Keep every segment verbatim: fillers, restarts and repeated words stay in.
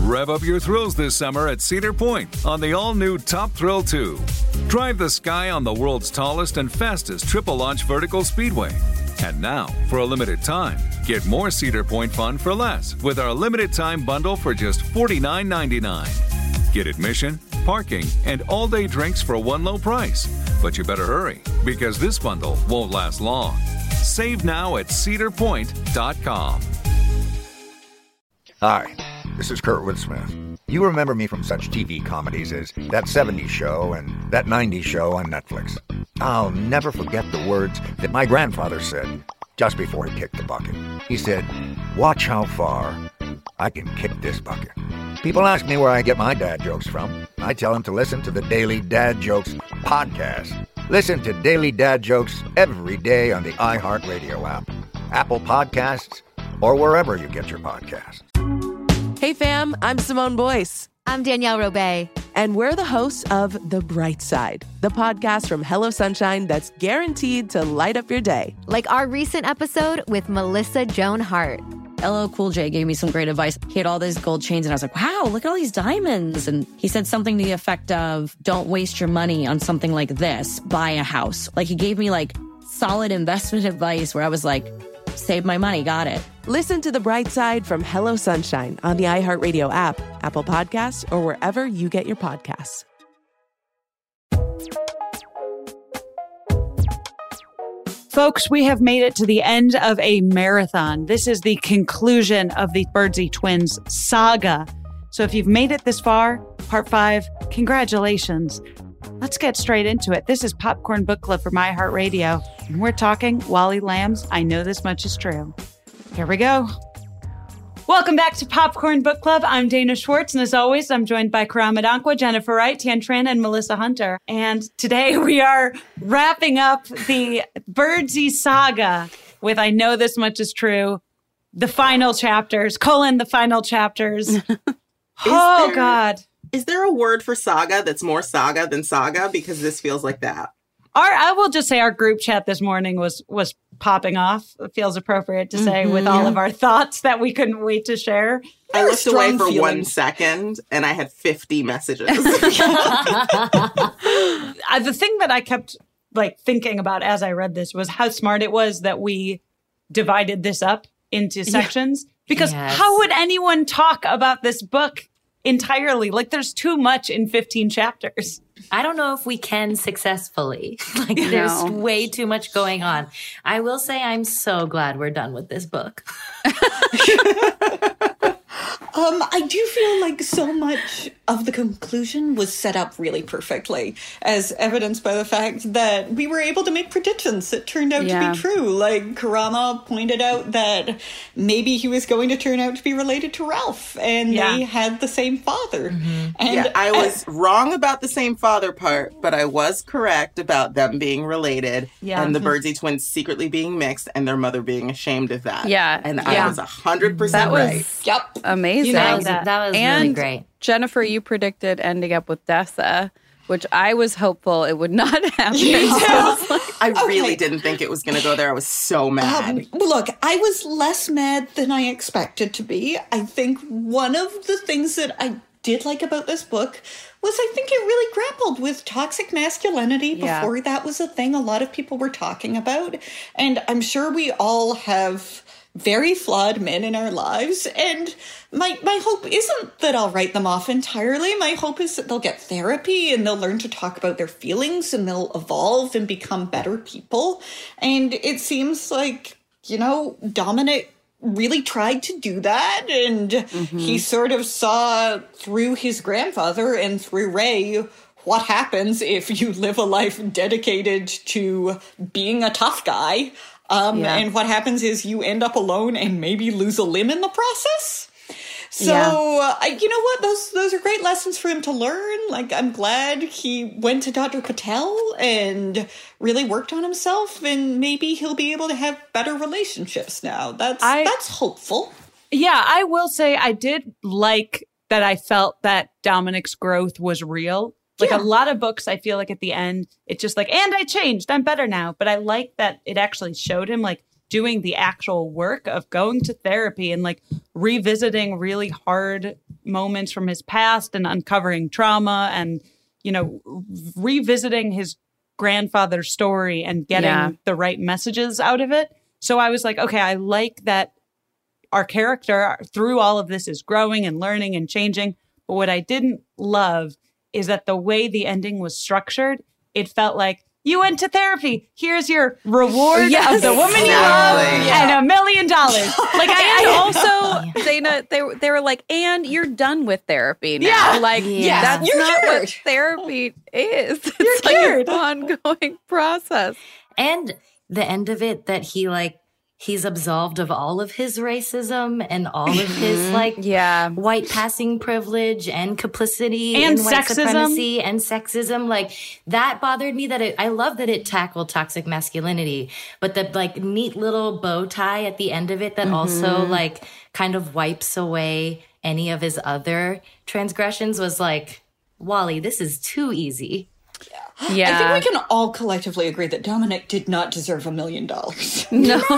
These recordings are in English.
Rev up your thrills this summer at Cedar Point on the all-new Top Thrill two. Drive the sky on the world's tallest and fastest triple-launch vertical speedway. And now, for a limited time, get more Cedar Point fun for less with our limited-time bundle for just forty-nine ninety-nine. Get admission, parking, and all-day drinks for one low price. But you better hurry, because this bundle won't last long. Save now at cedar point dot com. Hi, this is Kurtwood Smith. You remember me from such T V comedies as That seventies Show and That nineties Show on Netflix. I'll never forget the words that my grandfather said just before he kicked the bucket. He said, "Watch how far I can kick this bucket." People ask me where I get my dad jokes from. I tell them to listen to the Daily Dad Jokes podcast. Listen to Daily Dad Jokes every day on the iHeartRadio app, Apple Podcasts, or wherever you get your podcasts. Hey fam, I'm Simone Boyce. I'm Danielle Robay. And we're the hosts of The Bright Side, the podcast from Hello Sunshine that's guaranteed to light up your day. Like our recent episode with Melissa Joan Hart. L L Cool J gave me some great advice. He had all these gold chains, and I was like, wow, look at all these diamonds. And he said something to the effect of, don't waste your money on something like this. Buy a house. Like, he gave me, like, solid investment advice where I was like, save my money, got it. Listen to The Bright Side from Hello Sunshine on the iHeartRadio app, Apple Podcasts, or wherever you get your podcasts. Folks, we have made it to the end of a marathon. This is the conclusion of the Birdsey Twins saga. So if you've made it this far, part five, congratulations. Let's get straight into it. This is Popcorn Book Club from iHeartRadio, and we're talking Wally Lamb's I Know This Much Is True. Here we go. Welcome back to Popcorn Book Club. I'm Dana Schwartz, and as always, I'm joined by Karama Dankwa, Jennifer Wright, Tian Tran, and Melissa Hunter. And today we are wrapping up the Birdsey saga with I Know This Much Is True, the final chapters, colon, the final chapters. Oh, there, God. Is there a word for saga that's more saga than saga? Because this feels like that. Our, I will just say our group chat this morning was was popping off. It feels appropriate to say mm-hmm, with all yeah. of our thoughts that we couldn't wait to share. I looked away for feelings. one second and I had fifty messages. uh, the thing that I kept like thinking about as I read this was how smart it was that we divided this up into sections. Yeah. Because yes. how would anyone talk about this book entirely? Like, there's too much in fifteen chapters. I don't know if we can successfully. Like, no. There's way too much going on. I will say I'm so glad we're done with this book. Um, I do feel like so much of the conclusion was set up really perfectly, as evidenced by the fact that we were able to make predictions that turned out yeah. to be true. Like, Karama pointed out that maybe he was going to turn out to be related to Ralph, and yeah. they had the same father. Mm-hmm. And yeah, I was uh, wrong about the same father part, but I was correct about them being related, yeah. and the Birdsey twins secretly being mixed, and their mother being ashamed of that. Yeah. And yeah. I was one hundred percent that was right. Yep. Amazing. You know, that. that was and really great. Jennifer, you predicted ending up with Dessa, which I was hopeful it would not happen. I, like, I okay. really didn't think it was going to go there. I was so mad. Um, look, I was less mad than I expected to be. I think one of the things that I did like about this book was I think it really grappled with toxic masculinity yeah. before that was a thing a lot of people were talking about. And I'm sure we all have very flawed men in our lives, and my my hope isn't that I'll write them off entirely. My hope is that they'll get therapy and they'll learn to talk about their feelings and they'll evolve and become better people. And it seems like, you know, Dominic really tried to do that, and mm-hmm. he sort of saw through his grandfather and through Ray what happens if you live a life dedicated to being a tough guy. Um, yeah. And what happens is you end up alone and maybe lose a limb in the process. So, yeah. uh, I, you know what? Those those are great lessons for him to learn. Like, I'm glad he went to Doctor Patel and really worked on himself, and maybe he'll be able to have better relationships now. That's I, that's hopeful. Yeah, I will say I did like that. I felt that Dominic's growth was real. Like yeah. a lot of books, I feel like at the end, it's just like, and I changed, I'm better now. But I like that it actually showed him, like, doing the actual work of going to therapy and like revisiting really hard moments from his past and uncovering trauma and, you know, revisiting his grandfather's story and getting yeah. the right messages out of it. So I was like, okay, I like that our character through all of this is growing and learning and changing. But what I didn't love is that the way the ending was structured, it felt like, you went to therapy. Here's your reward yes, of the woman exactly. you love yeah. and a million dollars. Like I, I also, Dana, they were they were like, and you're done with therapy now. Yeah. Like yeah. that's you're not cured. What therapy is. It's you're like cured. An ongoing process. And the end of it, that he like he's absolved of all of his racism and all of his like yeah. white passing privilege and complicity and in white sexism. supremacy and sexism. Like that bothered me that it, I love that it tackled toxic masculinity, but the like neat little bow tie at the end of it that mm-hmm. also like kind of wipes away any of his other transgressions was like, Wally, this is too easy. Yeah. yeah. I think we can all collectively agree that Dominic did not deserve a million dollars. No. no.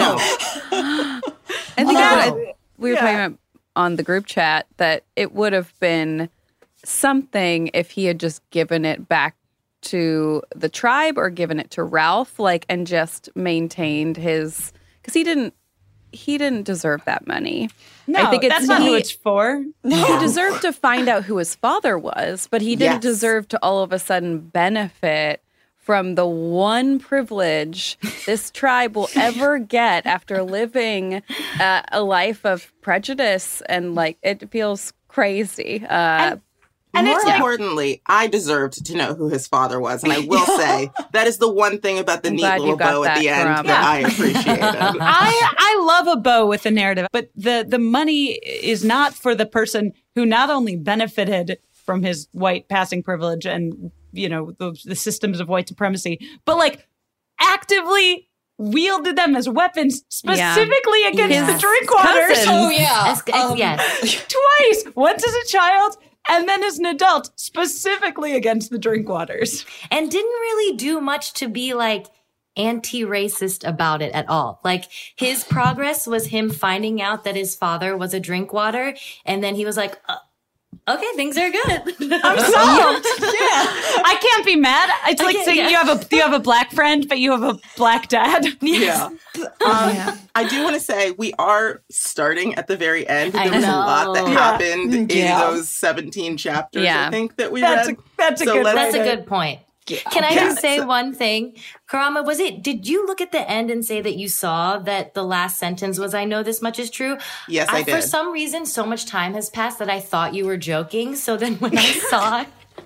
I think no. I, we were yeah. talking about on the group chat that it would have been something if he had just given it back to the tribe or given it to Ralph, like, and just maintained his, because he didn't, he didn't deserve that money. No, I think it's, that's not he, who it's for. No. He deserved to find out who his father was, but he didn't yes. deserve to all of a sudden benefit from the one privilege this tribe will ever get after living uh, a life of prejudice. And like, it feels crazy. Uh, and- And More importantly, like, I deserved to know who his father was. And I will say, that is the one thing about the I'm neat little bow at the end from. that yeah. I appreciated. I, I love a bow with a narrative, but the, the money is not for the person who not only benefited from his white passing privilege and, you know, the, the systems of white supremacy, but like actively wielded them as weapons specifically yeah. against yes. the Drinkwaters. Oh, yeah. As, as, um, yes. Twice. Once as a child and then as an adult, specifically against the Drinkwaters. And didn't really do much to be like anti-racist about it at all. Like his progress was him finding out that his father was a Drinkwater. And then he was like, uh, okay, things are good. I'm solved. yeah. I can't be mad. It's like saying yeah. you have a you have a black friend, but you have a black dad. Yeah. Um, yeah. I do want to say we are starting at the very end. There was a lot that yeah. happened in yeah. those seventeen chapters, yeah. I think, that we that's read. A, that's a so good That's way a to, good point. Yeah. Can I yeah. just say so, one thing? Karama, was it, did you look at the end and say that you saw that the last sentence was, I know this much is true? Yes, I, I did. For some reason, so much time has passed that I thought you were joking. So then when I saw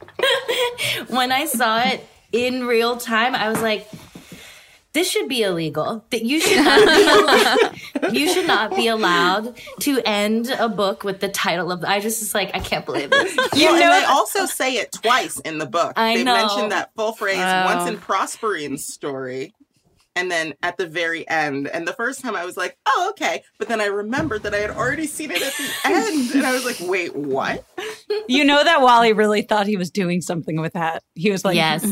it, when I saw it in real time, I was like, this should be illegal. That you should not be allowed, you should not be allowed to end a book with the title of. I just was like, I can't believe this. You well, know, and they also say it twice in the book. I they know. mention that full phrase oh. once in Prosperine's story, and then at the very end. And the first time I was like, oh, okay. But then I remembered that I had already seen it at the end, and I was like, wait, what? You know that Wally really thought he was doing something with that. He was like, yes.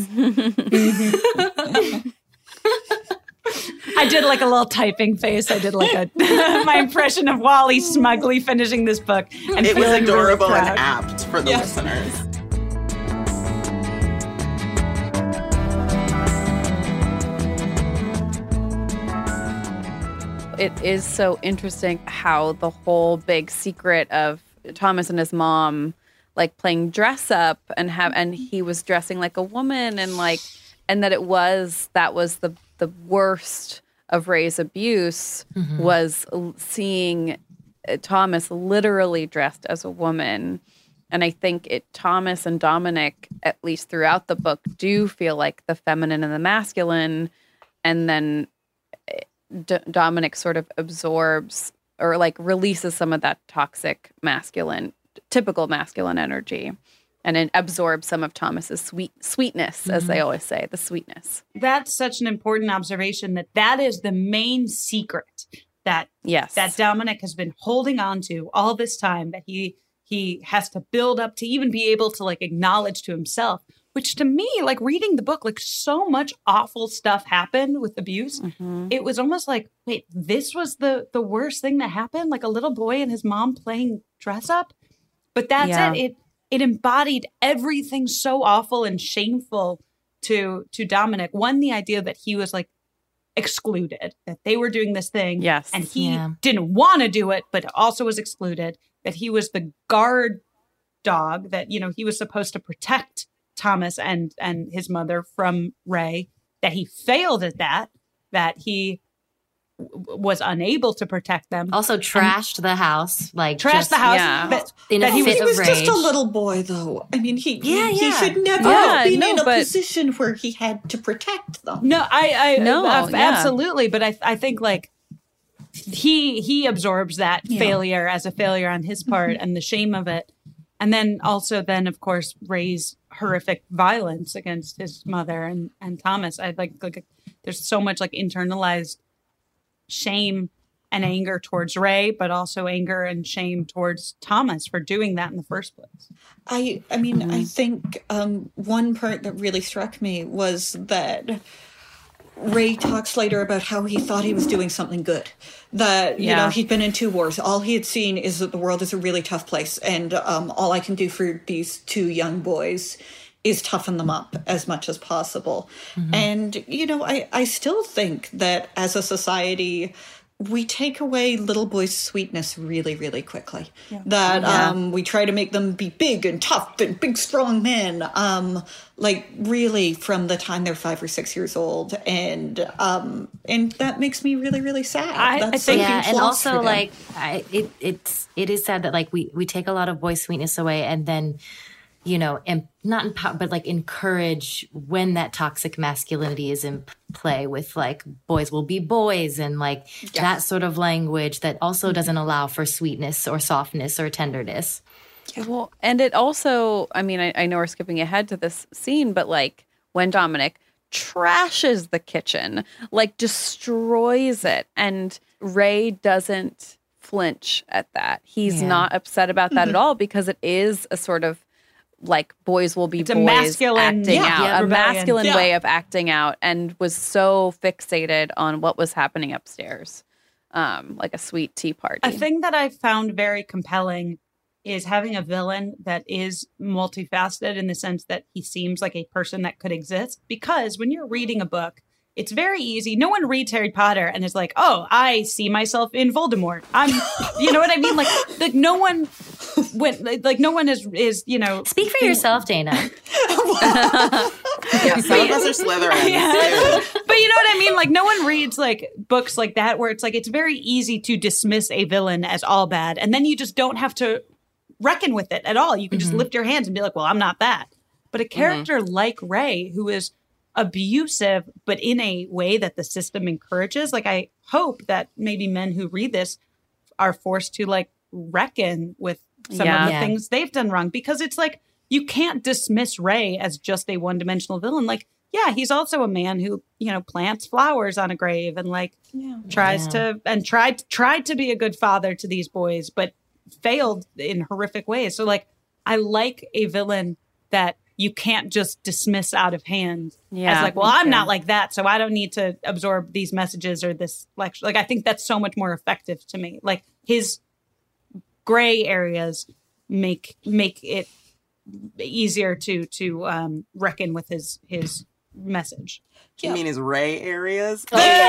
I did like a little typing face. I did like a my impression of Wally smugly finishing this book. And it was adorable really and apt for the yes. listeners. It is so interesting how the whole big secret of Thomas and his mom, like playing dress up and have, and he was dressing like a woman and like, and that it was, that was the, the worst of Ray's abuse mm-hmm. was seeing Thomas literally dressed as a woman. And I think it, Thomas and Dominic, at least throughout the book, do feel like the feminine and the masculine. And then D- Dominic sort of absorbs or like releases some of that toxic masculine, typical masculine energy. And it absorbs some of Thomas's sweet sweetness, mm-hmm. as they always say, the sweetness. That's such an important observation, that that is the main secret that yes. that Dominic has been holding on to all this time, that he he has to build up to even be able to like acknowledge to himself, which to me, like reading the book, like so much awful stuff happened with abuse. Mm-hmm. It was almost like, wait, this was the the worst thing that happened? Like a little boy and his mom playing dress up? But that's yeah. it. It it embodied everything so awful and shameful to to Dominic. One, the idea that he was like excluded, that they were doing this thing. Yes. And he Yeah. didn't want to do it, but also was excluded. That he was the guard dog, that, you know, he was supposed to protect Thomas and and his mother from Ray, that he failed at that, that he w- was unable to protect them. Also trashed the house, like Trashed just the house. yeah. That, in that a he fit was, He was of just a rage. little boy, though. I mean, he Yeah, he, he yeah. should never Yeah, have been no, in a but- position where he had to protect them. no, I, I No, uh, yeah. absolutely, but I I think like he he absorbs that Yeah. failure as a failure on his part and the shame of it. And then also then, of course, Ray's horrific violence against his mother and, and Thomas. I like, like there's so much like internalized shame and anger towards Ray, but also anger and shame towards Thomas for doing that in the first place. I I mean, I think um, one part that really struck me was that Ray talks later about how he thought he was doing something good. That, you Yeah. know, he'd been in two wars. All he had seen is that the world is a really tough place. And um, all I can do for these two young boys is toughen them up as much as possible. And, you know, I, I still think that as a society, we take away little boys' sweetness really, really quickly. That Yeah. um, we try to make them be big and tough and big, strong men. Um, like really from the time they're five or six years old. And um, and that makes me really, really sad. I- I That's think- like a Yeah, huge and loss for also them. like I, it it's it is sad that like we we take a lot of boy sweetness away and then you know and not empower but like encourage when that toxic masculinity is in play with like boys will be boys and like that sort of language that also doesn't allow for sweetness or softness or tenderness. Well, and it also, I mean, I, I know we're skipping ahead to this scene, but like when Dominic trashes the kitchen, like destroys it, and Ray doesn't flinch at that. He's Yeah. not upset about that at all because it is a sort of like boys will be It's a boys masculine- acting yeah, out, yeah, a rebellion. masculine Yeah. way of acting out, and was so fixated on what was happening upstairs, um, like a sweet tea party. A thing that I found very compelling is having a villain that is multifaceted in the sense that he seems like a person that could exist. Because when you're reading a book, it's very easy. No one reads Harry Potter and is like, oh, I see myself in Voldemort. I'm, you know what I mean? Like, like no one, when, like no one is, is, you know. Speak for yourself, Dana. Yeah, some of us are Slytherins. Yeah. too. But you know what I mean? Like no one reads like books like that where it's like, it's very easy to dismiss a villain as all bad. And then you just don't have to reckon with it at all. You can just lift your hands and be like, well, I'm not that. But a character like Ray, who is abusive, but in a way that the system encourages, like I hope that maybe men who read this are forced to like reckon with some Yeah. of the Yeah. things they've done wrong, because it's like, you can't dismiss Ray as just a one-dimensional villain. Like, yeah, he's also a man who, you know, plants flowers on a grave and like tries Yeah. to and tried tried to be a good father to these boys, but failed in horrific ways. So like, I like a villain that you can't just dismiss out of hand Yeah, as like, well, me I'm too. not like that, so I don't need to absorb these messages or this lecture. Like, I think that's so much more effective to me. Like his gray areas make make it easier to to um, reckon with his his message. You mean his Ray areas?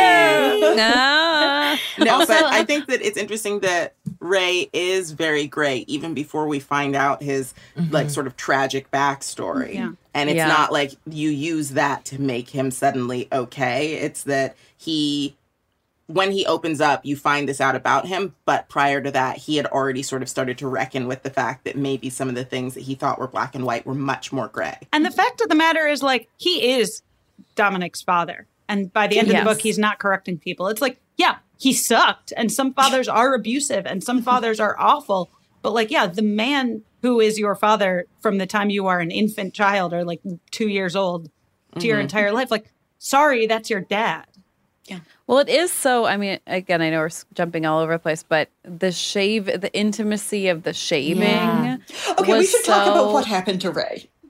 Ah. No, Also, but I uh, think that it's interesting that Ray is very gray even before we find out his like sort of tragic backstory. Yeah. And it's Yeah. not like you use that to make him suddenly okay. It's that he, when he opens up, you find this out about him. But prior to that, he had already sort of started to reckon with the fact that maybe some of the things that he thought were black and white were much more gray. And the fact of the matter is, like, he is Dominic's father. And by the end of Yes. the book, he's not correcting people. It's like, yeah, he sucked. And some fathers are abusive and some fathers are awful. But, like, yeah, the man who is your father from the time you are an infant child or like two years old to your entire life, like, sorry, that's your dad. Well, it is so, I mean, again, I know we're s- jumping all over the place, but the shave, the intimacy of the shaving. Yeah. Okay, we was should talk so- about what happened to Ray.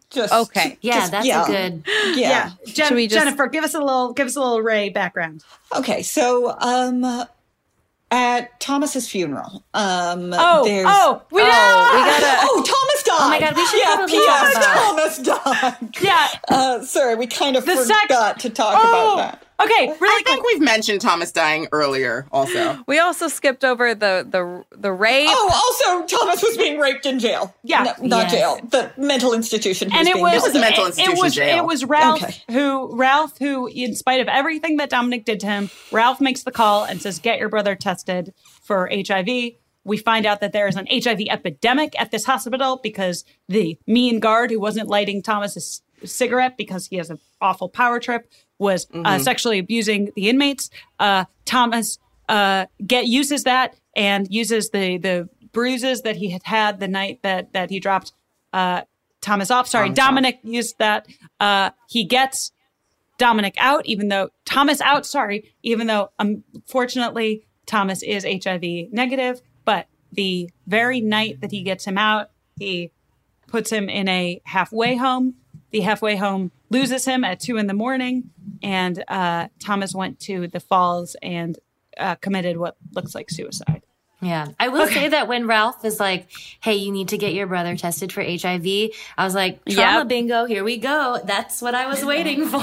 Just okay. Yeah, just, that's yeah. a good. Yeah. Yeah. Jen- Should we just- Jennifer, give us a little give us a little Ray background. Okay, so um at Thomas's funeral, um Oh, there's oh, we know. we gotta. Oh, Thomas died. Oh my God, we should yeah, probably P S talk about- Thomas died. Yeah. Uh, sorry, we kind of The forgot sex- to talk Oh, about that. okay. Really I think we've mentioned Thomas dying earlier also. We also skipped over the the the rape. Oh, also, Thomas was being raped in jail. Yeah. No, not Yes. jail. The mental institution. He and was it being was, held was a in. mental it- institution It was, jail. it was Ralph Okay. who Ralph who, in spite of everything that Dominic did to him, Ralph makes the call and says, "Get your brother tested for H I V." We find out that there is an H I V epidemic at this hospital because the mean guard who wasn't lighting Thomas's cigarette because he has an awful power trip was uh, sexually abusing the inmates. Uh, Thomas uh, get uses that and uses the the bruises that he had had the night that that he dropped uh, Thomas off. Sorry, Thomas Dominic used that. Uh, he gets Dominic out, even though Thomas out. Sorry, even though unfortunately Thomas is H I V negative. But the very night that he gets him out, he puts him in a halfway home. The halfway home loses him at two in the morning, and uh, Thomas went to the falls and uh, committed what looks like suicide. Yeah. I will say that when Ralph is like, hey, you need to get your brother tested for H I V, I was like, trauma Yep. bingo, here we go. That's what I was waiting for.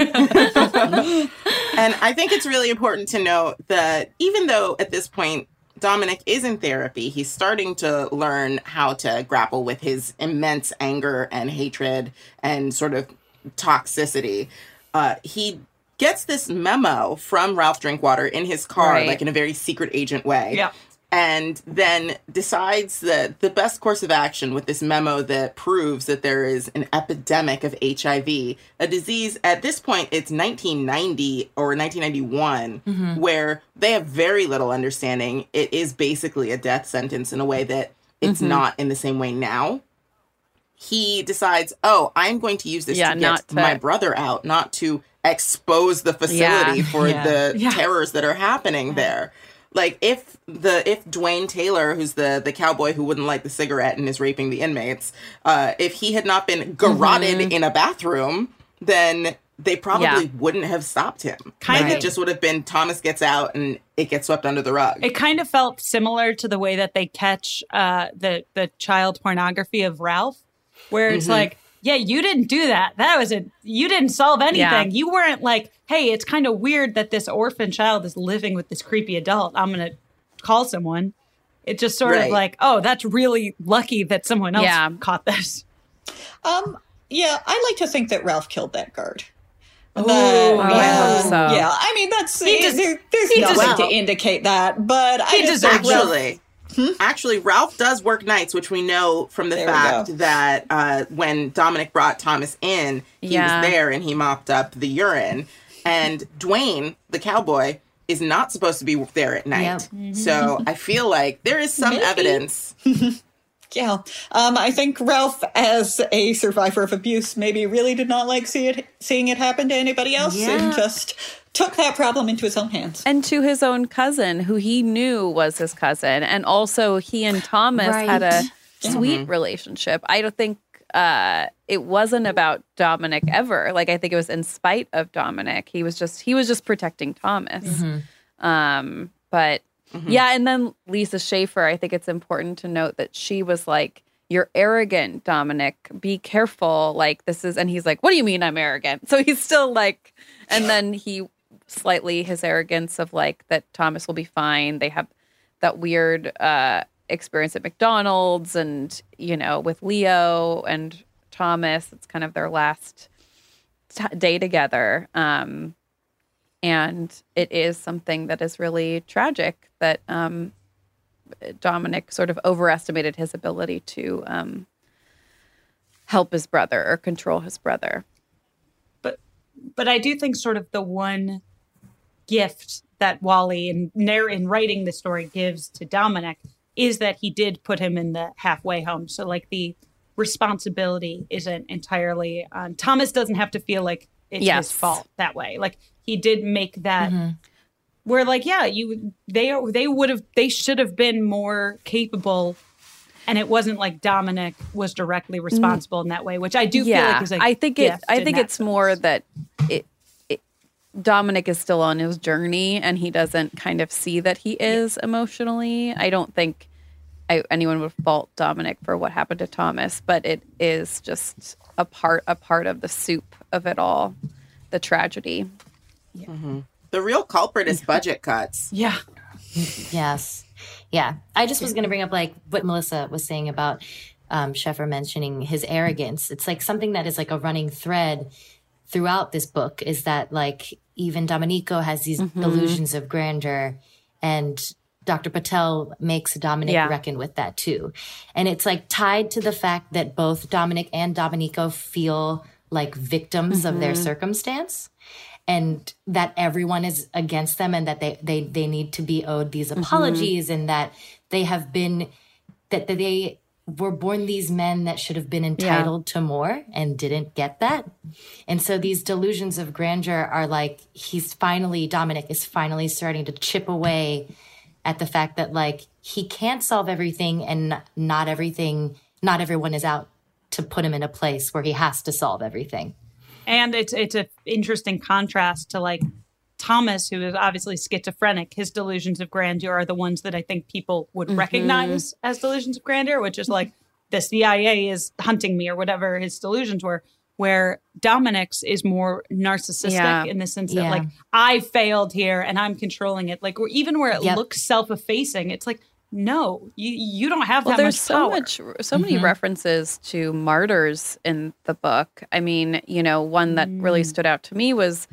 And I think it's really important to note that even though at this point Dominic is in therapy, he's starting to learn how to grapple with his immense anger and hatred and sort of toxicity. Uh, he gets this memo from Ralph Drinkwater in his car, Right. like in a very secret agent way. Yeah. And then decides that the best course of action with this memo that proves that there is an epidemic of H I V, a disease, at this point, it's nineteen ninety or nineteen ninety-one, Mm-hmm. where they have very little understanding. It is basically a death sentence in a way that it's Mm-hmm. not in the same way now. He decides, oh, I'm going to use this Yeah, to not get to- my brother out, not to expose the facility Yeah. for Yeah. the Yeah. terrors that are happening there. Like if the if Dwayne Taylor, who's the the cowboy who wouldn't light the cigarette and is raping the inmates, uh, if he had not been garroted Mm-hmm. in a bathroom, then they probably Yeah. wouldn't have stopped him. Kind like of- it just would have been Thomas gets out and it gets swept under the rug. It kind of felt similar to the way that they catch uh, the the child pornography of Ralph, where it's like, yeah, you didn't do that. That was a you didn't solve anything. Yeah. You weren't like, hey, it's kind of weird that this orphan child is living with this creepy adult. I'm gonna call someone. It's just sort of Right. like, oh, that's really lucky that someone else Yeah. caught this. Um, yeah, I like to think that Ralph killed that guard. Ooh, That- I yeah, hope so. Yeah, I mean that's He des- there, there's he nothing deserves- to indicate that, but I He just deserves think Ralph- Actually, actually, Ralph does work nights, which we know from the There we fact go. that uh, when Dominic brought Thomas in, he Yeah. was there and he mopped up the urine. And Dwayne, the cowboy, is not supposed to be there at night. Yep. So I feel like there is some Maybe. evidence. Yeah, um, I think Ralph, as a survivor of abuse, maybe really did not like see it, seeing it happen to anybody else, Yeah. and just took that problem into his own hands. And to his own cousin, who he knew was his cousin. And also, he and Thomas Right. had a Yeah. sweet relationship. I don't think uh, it wasn't about Dominic ever. Like, I think it was in spite of Dominic. He was just he was just protecting Thomas. Um, but yeah, and then Lisa Schaefer, I think it's important to note that she was like, "You're arrogant, Dominic. Be careful. Like, this is," and he's like, "What do you mean I'm arrogant?" So he's still like, and then he slightly his arrogance of like that Thomas will be fine. They have that weird uh, experience at McDonald's, and you know, with Leo and Thomas, it's kind of their last t- day together. Um, and it is something that is really tragic that um, Dominic sort of overestimated his ability to um, help his brother or control his brother. But but I do think sort of the one gift that Wally in narr- in writing the story gives to Dominic is that he did put him in the halfway home. So like the responsibility isn't entirely on Thomas. Doesn't have to feel like it's Yes. his fault that way. Like he did make that where like, yeah, you they they would have they should have been more capable And it wasn't like Dominic was directly responsible in that way, which I do yeah, feel like is a I think it. gift I in think that it's sense. more that it, it. Dominic is still on his journey, and he doesn't kind of see that he is yeah. emotionally. I don't think I, anyone would fault Dominic for what happened to Thomas, but it is just a part, a part of the soup of it all, the tragedy. Yeah. Mm-hmm. The real culprit is budget cuts. Yeah. Yes. Yeah. I just was going to bring up like what Melissa was saying about um, Scheffer mentioning his arrogance. It's like something that is like a running thread throughout this book is that like even Domenico has these mm-hmm. delusions of grandeur, and Doctor Patel makes Dominic yeah. reckon with that too. And it's like tied to the fact that both Dominic and Domenico feel like victims mm-hmm. of their circumstance, and that everyone is against them, and that they, they, they need to be owed these apologies mm-hmm. and that they have been, that they were born these men that should have been entitled yeah. to more and didn't get that. And so these delusions of grandeur are like, he's finally, Dominic is finally starting to chip away at the fact that like he can't solve everything, and not everything, not everyone is out to put him in a place where he has to solve everything. And it's it's an interesting contrast to like Thomas, who is obviously schizophrenic. His delusions of grandeur are the ones that I think people would mm-hmm. recognize as delusions of grandeur, which is like the C I A is hunting me or whatever his delusions were. Where Dominic's is more narcissistic yeah. in the sense that, yeah. like, I failed here and I'm controlling it. Like, or even where it yep. looks self-effacing, it's like, no, you you don't have well, that much power. There's so much, so mm-hmm. many references to martyrs in the book. I mean, you know, one that mm. really stood out to me was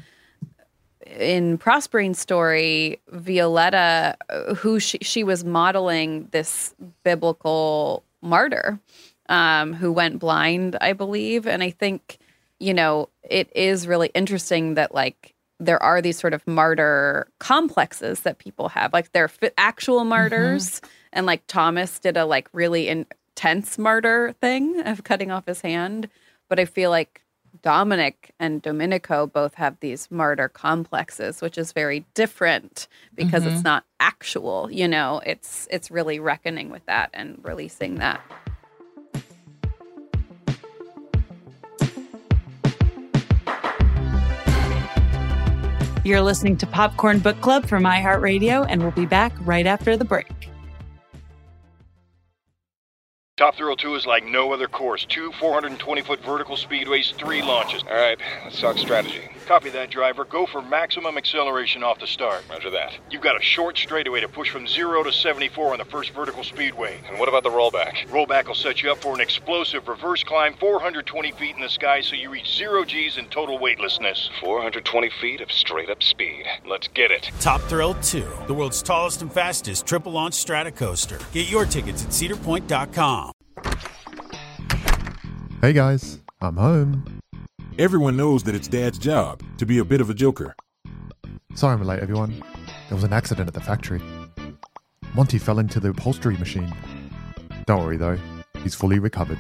in Prosperine's story, Violetta, who she, she was modeling this biblical martyr. Um, who went blind, I believe. And I think, you know, it is really interesting that, like, there are these sort of martyr complexes that people have. Like, they're f- actual martyrs. Mm-hmm. And, like, Thomas did a, like, really intense martyr thing of cutting off his hand. But I feel like Dominic and Domenico both have these martyr complexes, which is very different because mm-hmm. it's not actual, you know. It's It's really reckoning with that and releasing that. You're listening to Popcorn Book Club from iHeartRadio, and we'll be back right after the break. Top Thrill two is like no other course. Two four hundred twenty foot vertical speedways, three launches. All right, let's talk strategy. Copy that, driver. Go for maximum acceleration off the start. Roger that. You've got a short straightaway to push from zero to seventy-four on the first vertical speedway. And what about the rollback? Rollback will set you up for an explosive reverse climb four hundred twenty feet in the sky so you reach zero G's in total weightlessness. four hundred twenty feet of straight-up speed. Let's get it. Top Thrill two, the world's tallest and fastest triple-launch Stratocoaster. Get your tickets at cedar point dot com. Hey guys, I'm home. Everyone knows that it's Dad's job to be a bit of a joker. Sorry I'm late, everyone. There was an accident at the factory. Monty fell into the upholstery machine. Don't worry though, he's fully recovered.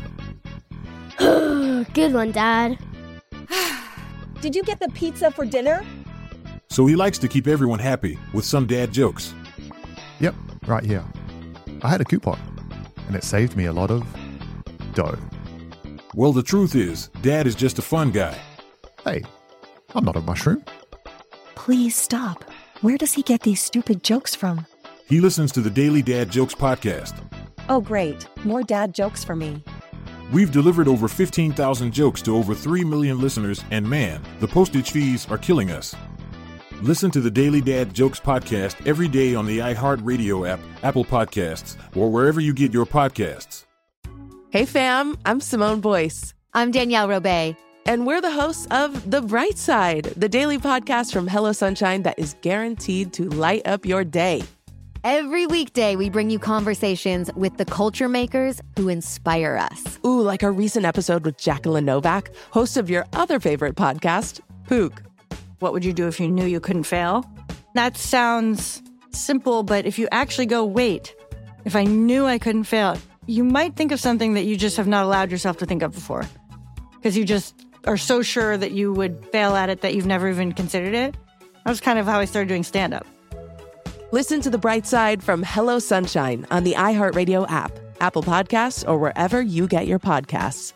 Good one, Dad. Did you get the pizza for dinner? So he likes to keep everyone happy with some dad jokes. Yep, right here. I had a coupon, and it saved me a lot of dough. Well, the truth is, Dad is just a fun guy. Hey, I'm not a mushroom. Please stop. Where does he get these stupid jokes from? He listens to the Daily Dad Jokes podcast. Oh, great. More dad jokes for me. We've delivered over fifteen thousand jokes to over three million listeners, and man, the postage fees are killing us. Listen to the Daily Dad Jokes podcast every day on the iHeartRadio app, Apple Podcasts, or wherever you get your podcasts. Hey fam, I'm Simone Boyce. I'm Danielle Robay. And we're the hosts of The Bright Side, the daily podcast from Hello Sunshine that is guaranteed to light up your day. Every weekday, we bring you conversations with the culture makers who inspire us. Ooh, like our recent episode with Jacqueline Novak, host of your other favorite podcast, Pook. What would you do if you knew you couldn't fail? That sounds simple, but if you actually go, wait, if I knew I couldn't fail, you might think of something that you just have not allowed yourself to think of before. Because you just are so sure that you would fail at it that you've never even considered it. That was kind of how I started doing stand-up. Listen to The Bright Side from Hello Sunshine on the iHeartRadio app, Apple Podcasts, or wherever you get your podcasts.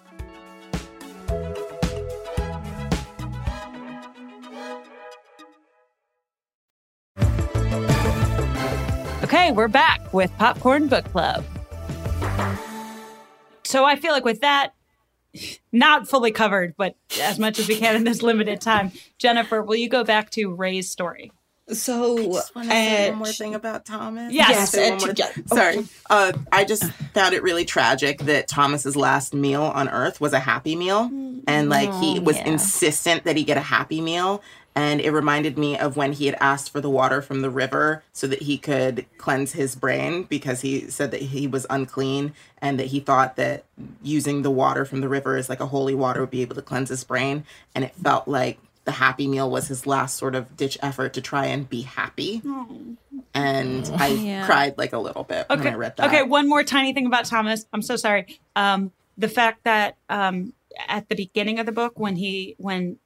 Okay, we're back with Popcorn Book Club. So I feel like with that, not fully covered, but as much as we can in this limited time, Jennifer, will you go back to Ray's story? So, I just want to say one more thing about Thomas. Yes. yes one more, yeah. Sorry. Uh, I just found it really tragic that Thomas's last meal on Earth was a Happy Meal. And, like, oh, he was yeah. insistent that he get a Happy Meal. And it reminded me of when he had asked for the water from the river so that he could cleanse his brain, because he said that he was unclean and that he thought that using the water from the river as like a holy water would be able to cleanse his brain. And it felt like the Happy Meal was his last sort of ditch effort to try and be happy. Aww. And I yeah. cried like a little bit okay. when I read that. Okay, one more tiny thing about Thomas. I'm so sorry. Um, the fact that um, at the beginning of the book, when he when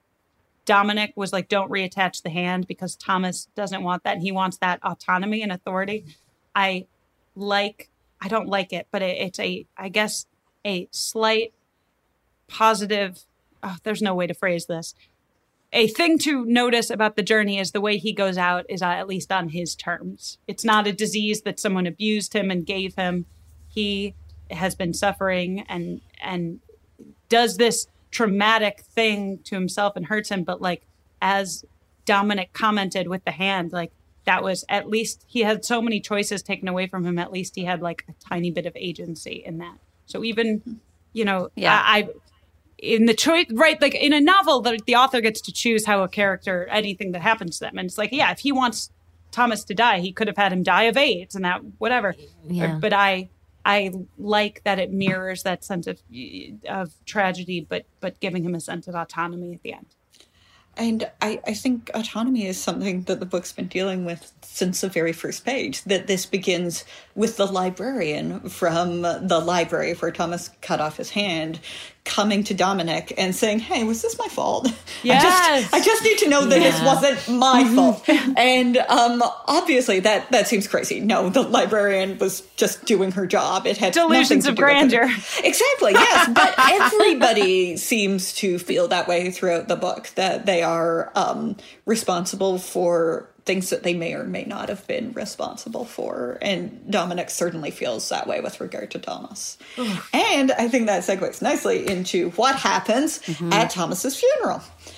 Dominic was like, don't reattach the hand because Thomas doesn't want that. And he wants that autonomy and authority. I like, I don't like it, but it, it's a, I guess, a slight positive, oh, there's no way to phrase this. A thing to notice about the journey is the way he goes out is at least on his terms. It's not a disease that someone abused him and gave him. He has been suffering and, and does this traumatic thing to himself and hurts him. But like, as Dominic commented with the hand, like that was at least he had so many choices taken away from him. At least he had like a tiny bit of agency in that. So even, you know, yeah, I, I in the choice, right? Like in a novel, the, the author gets to choose how a character, anything that happens to them. And it's like, yeah, if he wants Thomas to die, he could have had him die of AIDS and that, whatever. Yeah. But I, I like that it mirrors that sense of of tragedy, but but giving him a sense of autonomy at the end. And I, I think autonomy is something that the book's been dealing with since the very first page, that this begins with the librarian from the library where Thomas cut off his hand, coming to Dominic and saying, hey, was this my fault? Yes. I just, I just need to know that yeah. this wasn't my fault. And um, obviously that, that seems crazy. No, the librarian was just doing her job. It had delusions of grandeur. Exactly, yes. But everybody seems to feel that way throughout the book, that they are um, responsible for things that they may or may not have been responsible for. And Dominic certainly feels that way with regard to Thomas. And I think that segues nicely into what happens mm-hmm. at Thomas's funeral.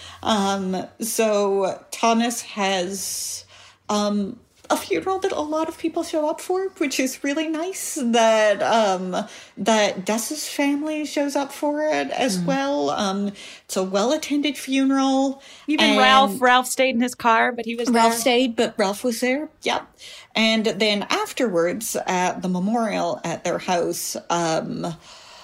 Um, so Thomas has um, a funeral that a lot of people show up for, which is really nice. That um, that Dessa's family shows up for it as mm. well. Um, it's a well-attended funeral. Even Ralph, Ralph stayed in his car, but he was there. Ralph stayed, but Ralph was there. Yep. And then afterwards, at the memorial at their house, um,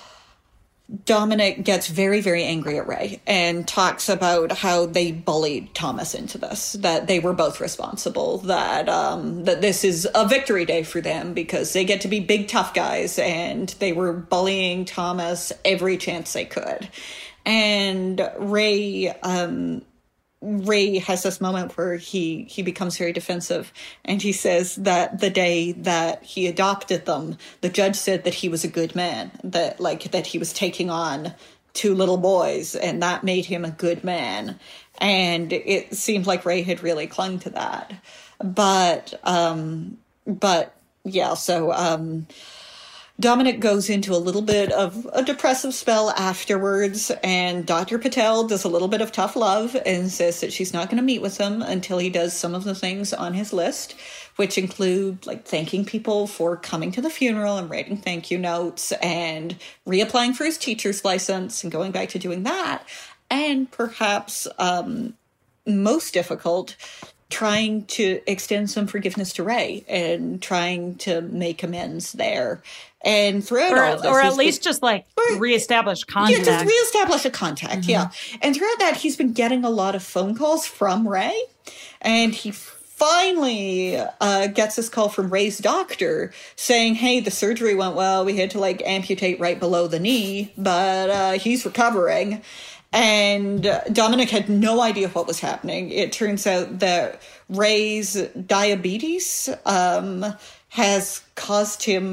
Dominic gets very, very angry at Ray and talks about how they bullied Thomas into this, that they were both responsible, that um, that this is a victory day for them because they get to be big, tough guys, and they were bullying Thomas every chance they could. And Ray... Um, Ray has this moment where he, he becomes very defensive, and he says that the day that he adopted them, the judge said that he was a good man, that like that he was taking on two little boys, and that made him a good man. And it seemed like Ray had really clung to that. But, um, but yeah, so, um, Dominic goes into a little bit of a depressive spell afterwards, and Doctor Patel does a little bit of tough love and says that she's not going to meet with him until he does some of the things on his list, which include like thanking people for coming to the funeral and writing thank you notes and reapplying for his teacher's license and going back to doing that. And perhaps um, most difficult, trying to extend some forgiveness to Ray and trying to make amends there. And throughout or, all of this, or at least been, just like or, reestablish contact. Yeah, just reestablish a contact, mm-hmm. yeah. And throughout that, he's been getting a lot of phone calls from Ray. And he finally uh, gets this call from Ray's doctor saying, hey, the surgery went well. We had to like amputate right below the knee, but uh, he's recovering. And Dominic had no idea what was happening. It turns out that Ray's diabetes um, has caused him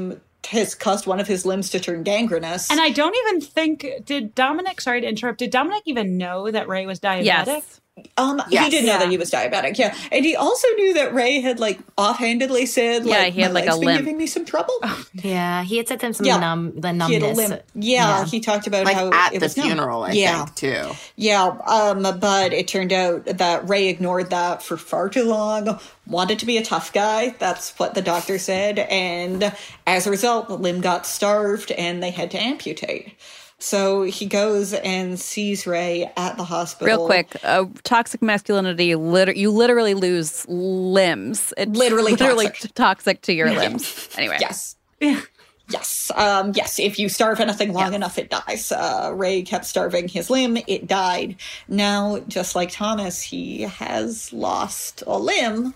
has caused one of his limbs to turn gangrenous. And I don't even think, did Dominic, sorry to interrupt, did Dominic even know that Ray was diabetic? Yes. Um, Yes. he did know Yeah. that he was diabetic, yeah. And he also knew that Ray had, like, offhandedly said, Yeah, like, he had, my like, leg's a been limp. giving me some trouble. Yeah, he had said some Yeah. numb, the He had a numbness. limp. Yeah, Yeah. he talked about Like how at it the was numb. funeral, I yeah. think, too. Yeah, um, but it turned out that Ray ignored that for far too long, wanted to be a tough guy. That's what the doctor said. And as a result, the limb got starved and they had to amputate. So he goes and sees Ray at the hospital. Real quick, uh, toxic masculinity, liter- you literally lose limbs. It's Literally literally toxic. t- toxic to your Yeah. limbs. Anyway. Yes. Yes. Um, yes. If you starve anything long enough, it dies. Uh, Ray kept starving his limb. It died. Now, just like Thomas, he has lost a limb.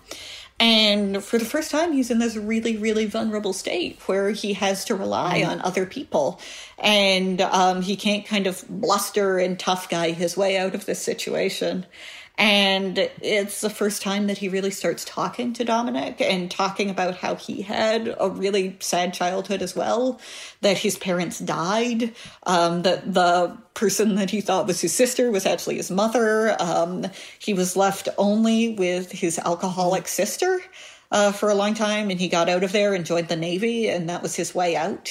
And for the first time, he's in this really, really vulnerable state where he has to rely on other people. And um, he can't kind of bluster and tough guy his way out of this situation. And it's the first time that he really starts talking to Dominic and talking about how he had a really sad childhood as well, that his parents died, um, that the person that he thought was his sister was actually his mother. Um, he was left only with his alcoholic sister uh, for a long time, and he got out of there and joined the Navy, and that was his way out.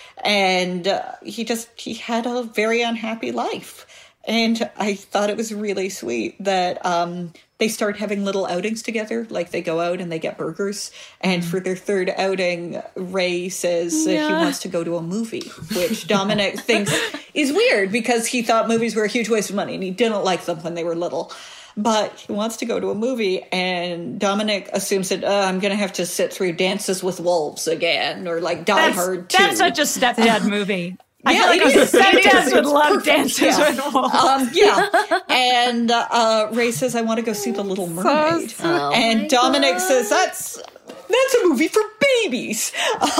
And uh, he just, he had a very unhappy life. And I thought it was really sweet that um, they start having little outings together. Like they go out and they get burgers. And for their third outing, Ray says that he Yeah. wants to go to a movie, which Dominic thinks is weird because he thought movies were a huge waste of money and he didn't like them when they were little. But he wants to go to a movie, and Dominic assumes that uh, I'm going to have to sit through Dances with Wolves again, or like Die That's, Hard two. that's such a stepdad movie. I Yeah, feel like it a is. It stepdads is. would It's love perfect. Dances Yeah. with Wolves. Um, yeah. And uh, Ray says, I want to go see The Little Mermaid. Oh and my Dominic God. says, that's that's a movie for babies.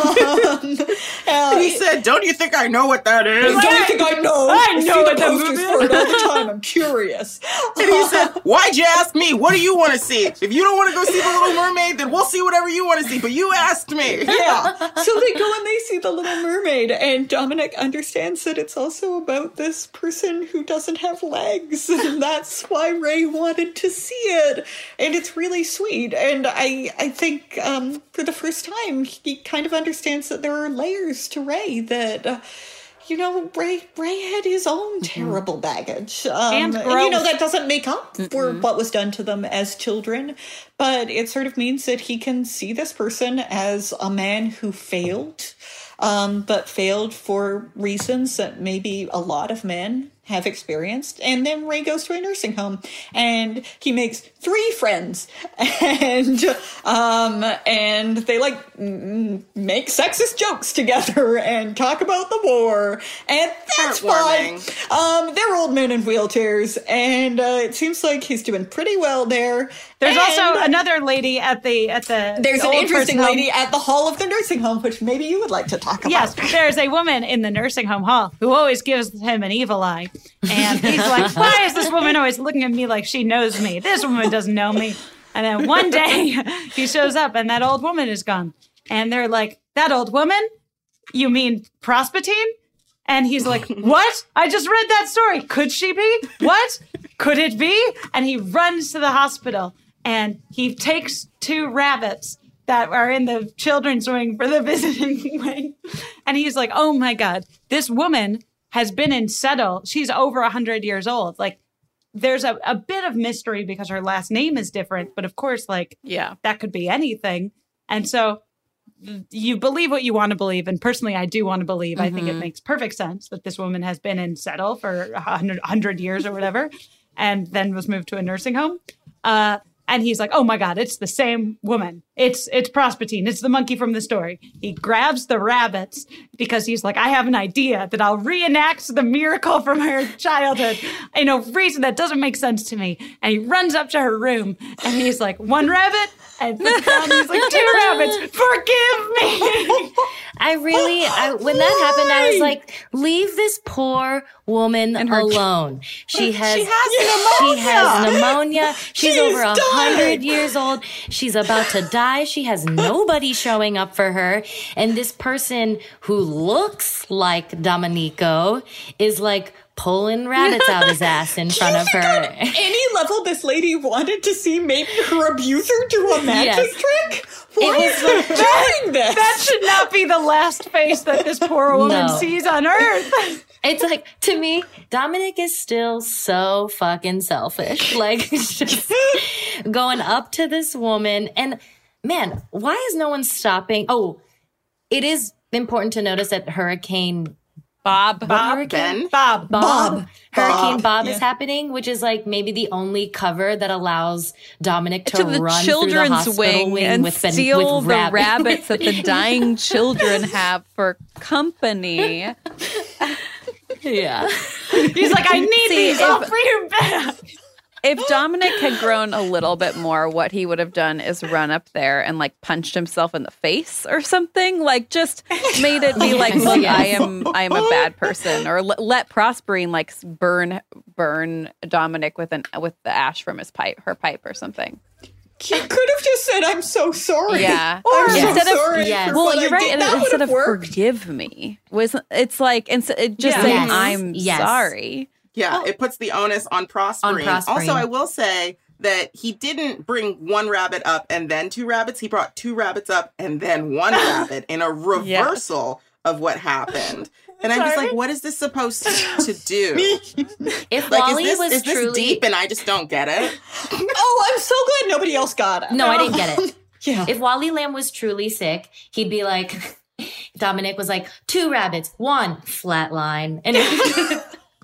Um, uh, He said, don't you think I know what that is? Don't you think I know? I know see what the that posters movie for it all the time. I'm curious. And he said, why'd you ask me? What do you want to see? If you don't want to go see The Little Mermaid, then we'll see whatever you want to see. But you asked me. Yeah. So they go and they see The Little Mermaid, and Dominic understands that it's also about this person who doesn't have legs, and that's why Ray wanted to see it. And it's really sweet. And I, I think um, for the first time, he kind of understands that there are layers to Ray that. Uh, You know, Ray Ray had his own terrible baggage. Um, And and, you know, growth. that doesn't make up for what was done to them as children, but it sort of means that he can see this person as a man who failed, um, but failed for reasons that maybe a lot of men have experienced. And then Ray goes to a nursing home and he makes three friends, and um and they like m- make sexist jokes together and talk about the war, and that's fine. Heartwarming. Um they're old men in wheelchairs, and uh, it seems like he's doing pretty well there. There's And also another lady at the at the there's an old interesting person home. lady at the hall of the nursing home, which maybe you would like to talk about. Yes, there's a woman in the nursing home hall who always gives him an evil eye. And he's like, why is this woman always looking at me like she knows me? This woman doesn't know me. And then one day he shows up and that old woman is gone. And they're like, that old woman? You mean Prospatine? And he's like, what? I just read that story. Could she be? What? Could it be? And he runs to the hospital and he takes two rabbits that are in the children's wing for the visiting wing. And he's like, oh my God, this woman has been in Settle. She's over one hundred years old. Like, there's a, a bit of mystery because her last name is different. But of course, like, Yeah. that could be anything. And so you believe what you want to believe. And personally, I do want to believe. I think it makes perfect sense that this woman has been in Settle for one hundred, one hundred years or whatever, and then was moved to a nursing home. Uh, and he's like, oh my God, it's the same woman. It's it's Prospatine. It's the monkey from the story. He grabs the rabbits because he's like, I have an idea that I'll reenact the miracle from her childhood in a reason that doesn't make sense to me. And he runs up to her room and he's like, one rabbit, And he's like, two rabbits, forgive me. I really, I, when that happened, I was like, leave this poor woman alone. She has, She has she has pneumonia. pneumonia. She's, She's over a hundred dying. years old. She's about to die. She has nobody showing up for her. And this person who looks like Domenico is like pulling rabbits out his ass in front of her. Any level this lady wanted to see maybe her abuser do a magic Yes. trick? Why It is was she like- doing this? That should not be the last face that this poor woman No. sees on earth. It's like, to me, Dominic is still so fucking selfish. Like, just going up to this woman. And man, why is no one stopping? Oh, it is important to notice that Hurricane Bob. Bob, Hurricane Ben. Bob. Bob, Bob. Hurricane Bob. Bob is Yeah. happening, which is like maybe the only cover that allows Dominic to, to the run through the children's hospital wing, wing, and with, ben- steal with the rabbit- rabbits that the dying children have for company. Yeah. He's like, I need See, these. if- I'll bring them back. If Dominic had grown a little bit more, what he would have done is run up there and like punched himself in the face or something. Like just made it be like, Yes, look, yes. I am, I am a bad person, or let, let Prosperine like s- burn, burn Dominic with an with the ash from his pipe, her pipe or something. He could have just said, I'm so sorry. Yeah. I'm Yes. so Instead of- sorry. yes. for Well, what you're I right. did. That Instead would of have worked. forgive me, was it's like instead it just Yeah. saying Yes. I'm Yes. sorry. Yeah, it puts the onus on Prosperine. On Prosperine. Also, I will say that he didn't bring one rabbit up and then two rabbits. He brought two rabbits up and then one rabbit in a reversal of what happened. And I'm just Sorry. like, what is this supposed to, to do? If Like, Wally is this, was is this truly deep and I just don't get it? Oh, I'm so glad nobody else got it. No, I didn't get it. Yeah. If Wally Lamb was truly sick, he'd be like, Dominic was like, two rabbits, one flatline. And it,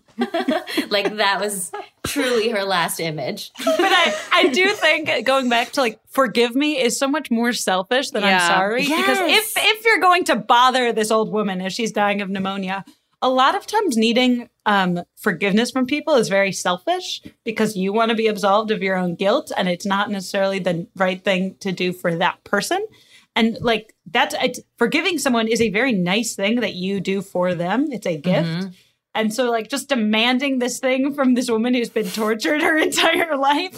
like that was truly her last image. But I, I do think going back to like forgive me is so much more selfish than Yeah. I'm sorry. Because Yes. if if you're going to bother this old woman if she's dying of pneumonia, a lot of times needing um, forgiveness from people is very selfish because you want to be absolved of your own guilt, and it's not necessarily the right thing to do for that person. And like that's it's, forgiving someone is a very nice thing that you do for them. It's a gift. Mm-hmm. And so, like, just demanding this thing from this woman who's been tortured her entire life,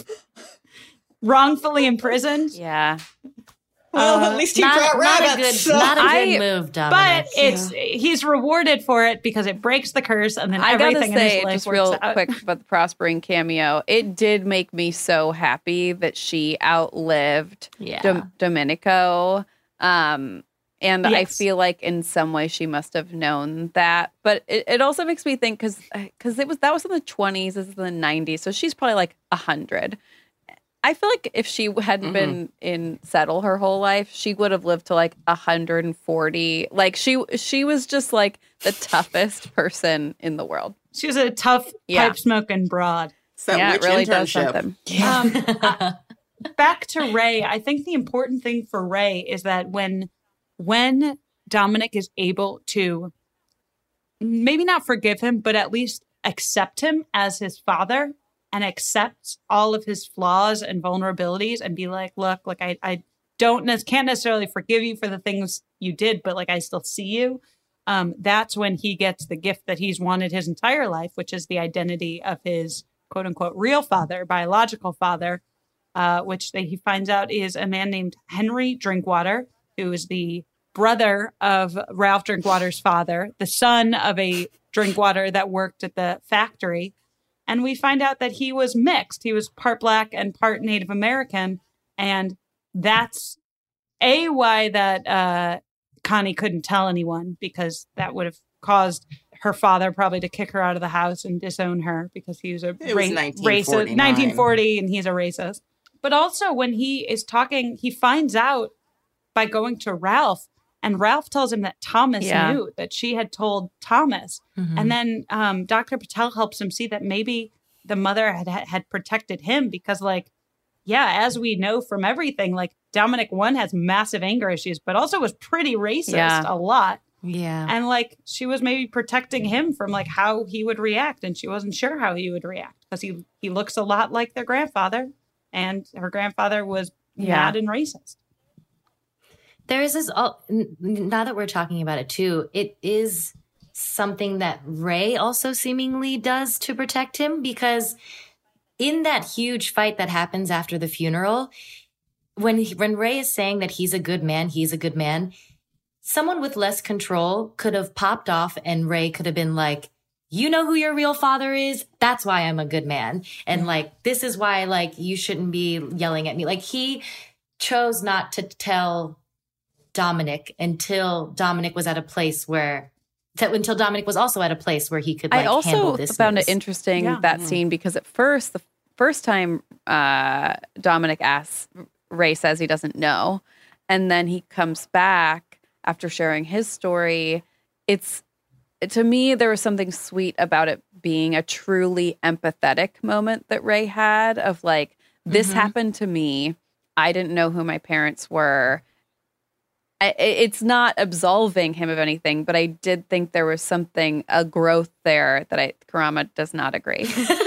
wrongfully imprisoned. Yeah. Well, Uh, at least he Not, brought not a rabbits. good, so- not a good I- move, Dominic. But it's he's rewarded for it because it breaks the curse, and then I gotta everything in say, his life just works real out. quick about the Prosperine cameo, it did make me so happy that she outlived Yeah. Dom- Domenico. Um, and I Yes. feel like in some way she must have known that. But it, it also makes me think because because it was that was in the twenties, this is in the nineties, so she's probably like a hundred. I feel like if she hadn't Mhm. been in Settle her whole life, she would have lived to like one hundred forty. Like she she was just like the toughest person in the world. She was a tough Yeah. pipe smoking broad. So yeah, which it really does internship? something. Um, uh, back to Ray, I think the important thing for Ray is that when when Dominic is able to maybe not forgive him, but at least accept him as his father and accept all of his flaws and vulnerabilities and be like, look, like I, I don't ne- can't necessarily forgive you for the things you did, but like I still see you. Um, that's when he gets the gift that he's wanted his entire life, which is the identity of his quote unquote real father, biological father, uh, which they, he finds out is a man named Henry Drinkwater, who is the brother of Ralph Drinkwater's father, the son of a Drinkwater that worked at the factory. And we find out that he was mixed. He was part black and part Native American. And that's A, why that uh, Connie couldn't tell anyone, because that would have caused her father probably to kick her out of the house and disown her because he was a It was ra- nineteen racist. forty-nine. nineteen forty, and he's a racist. But also when he is talking, he finds out by going to Ralph, and Ralph tells him that Thomas Yeah. knew, that she had told Thomas. Mhm. And then um, Doctor Patel helps him see that maybe the mother had had protected him because, like, yeah, as we know from everything, like Dominic, one, has massive anger issues, but also was pretty racist Yeah. a lot. Yeah. And like she was maybe protecting him from like how he would react, and she wasn't sure how he would react because he he looks a lot like their grandfather, and her grandfather was yeah. mad and racist. There is this, oh, now that we're talking about it too, it is something that Ray also seemingly does to protect him, because in that huge fight that happens after the funeral, when he, when Ray is saying that he's a good man, he's a good man, someone with less control could have popped off and Ray could have been like, you know who your real father is? That's why I'm a good man. And like, this is why, like, you shouldn't be yelling at me. Like, he chose not to tell Dominic until Dominic was at a place where, t- until Dominic was also at a place where he could, like, I also handle this found news. it interesting, Yeah. that Mhm. scene, because at first, the first time uh, Dominic asks, Ray says he doesn't know. And then he comes back after sharing his story. It's, to me, there was something sweet about it being a truly empathetic moment that Ray had of like, this Mhm. happened to me. I didn't know who my parents were. I, it's not absolving him of anything, but I did think there was something, a growth there that I, Karama does not agree.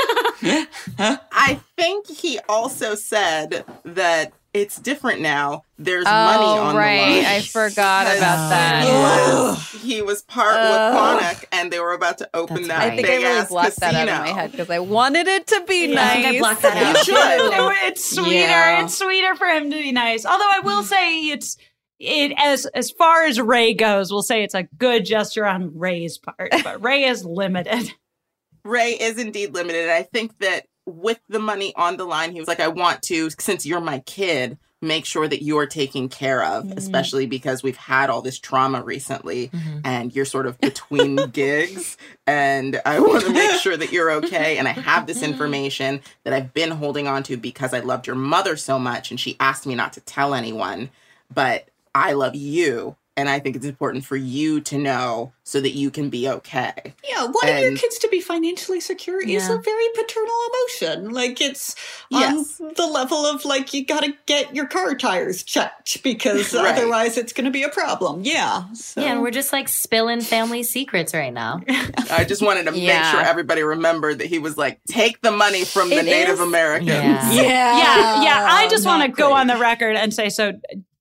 I think he also said that it's different now. There's Oh, money on right. the line. I forgot Because about that. He was, he was part Ugh. with Quannock, and they were about to open that I think big I really ass blocked casino. that out of my head because I wanted it to be Yeah. nice. I think I blocked that out. You should. It- it's sweeter. Yeah. It's sweeter for him to be nice. Although I will say it's it as as far as Ray goes, we'll say it's a good gesture on Ray's part, but Ray is limited. Ray is indeed limited. I think that with the money on the line, he was like, I want to, since you're my kid, make sure that you're taken care of, Mm-hmm. especially because we've had all this trauma recently Mm-hmm. and you're sort of between gigs. And I want to make sure that you're okay. And I have this information that I've been holding on to because I loved your mother so much. And she asked me not to tell anyone, but I love you. And I think it's important for you to know so that you can be okay. Yeah, wanting your And- kids to be financially secure is Yeah. a very paternal emotion. Like, it's Yes. on the level of, like, you gotta get your car tires checked because Right. otherwise it's gonna be a problem. Yeah. So. Yeah, and we're just like spilling family secrets right now. I just wanted to make Yeah. sure everybody remembered that he was like, take the money from the It Native is- Americans. Yeah. Yeah, yeah. I just want to not go great. on the record and say so.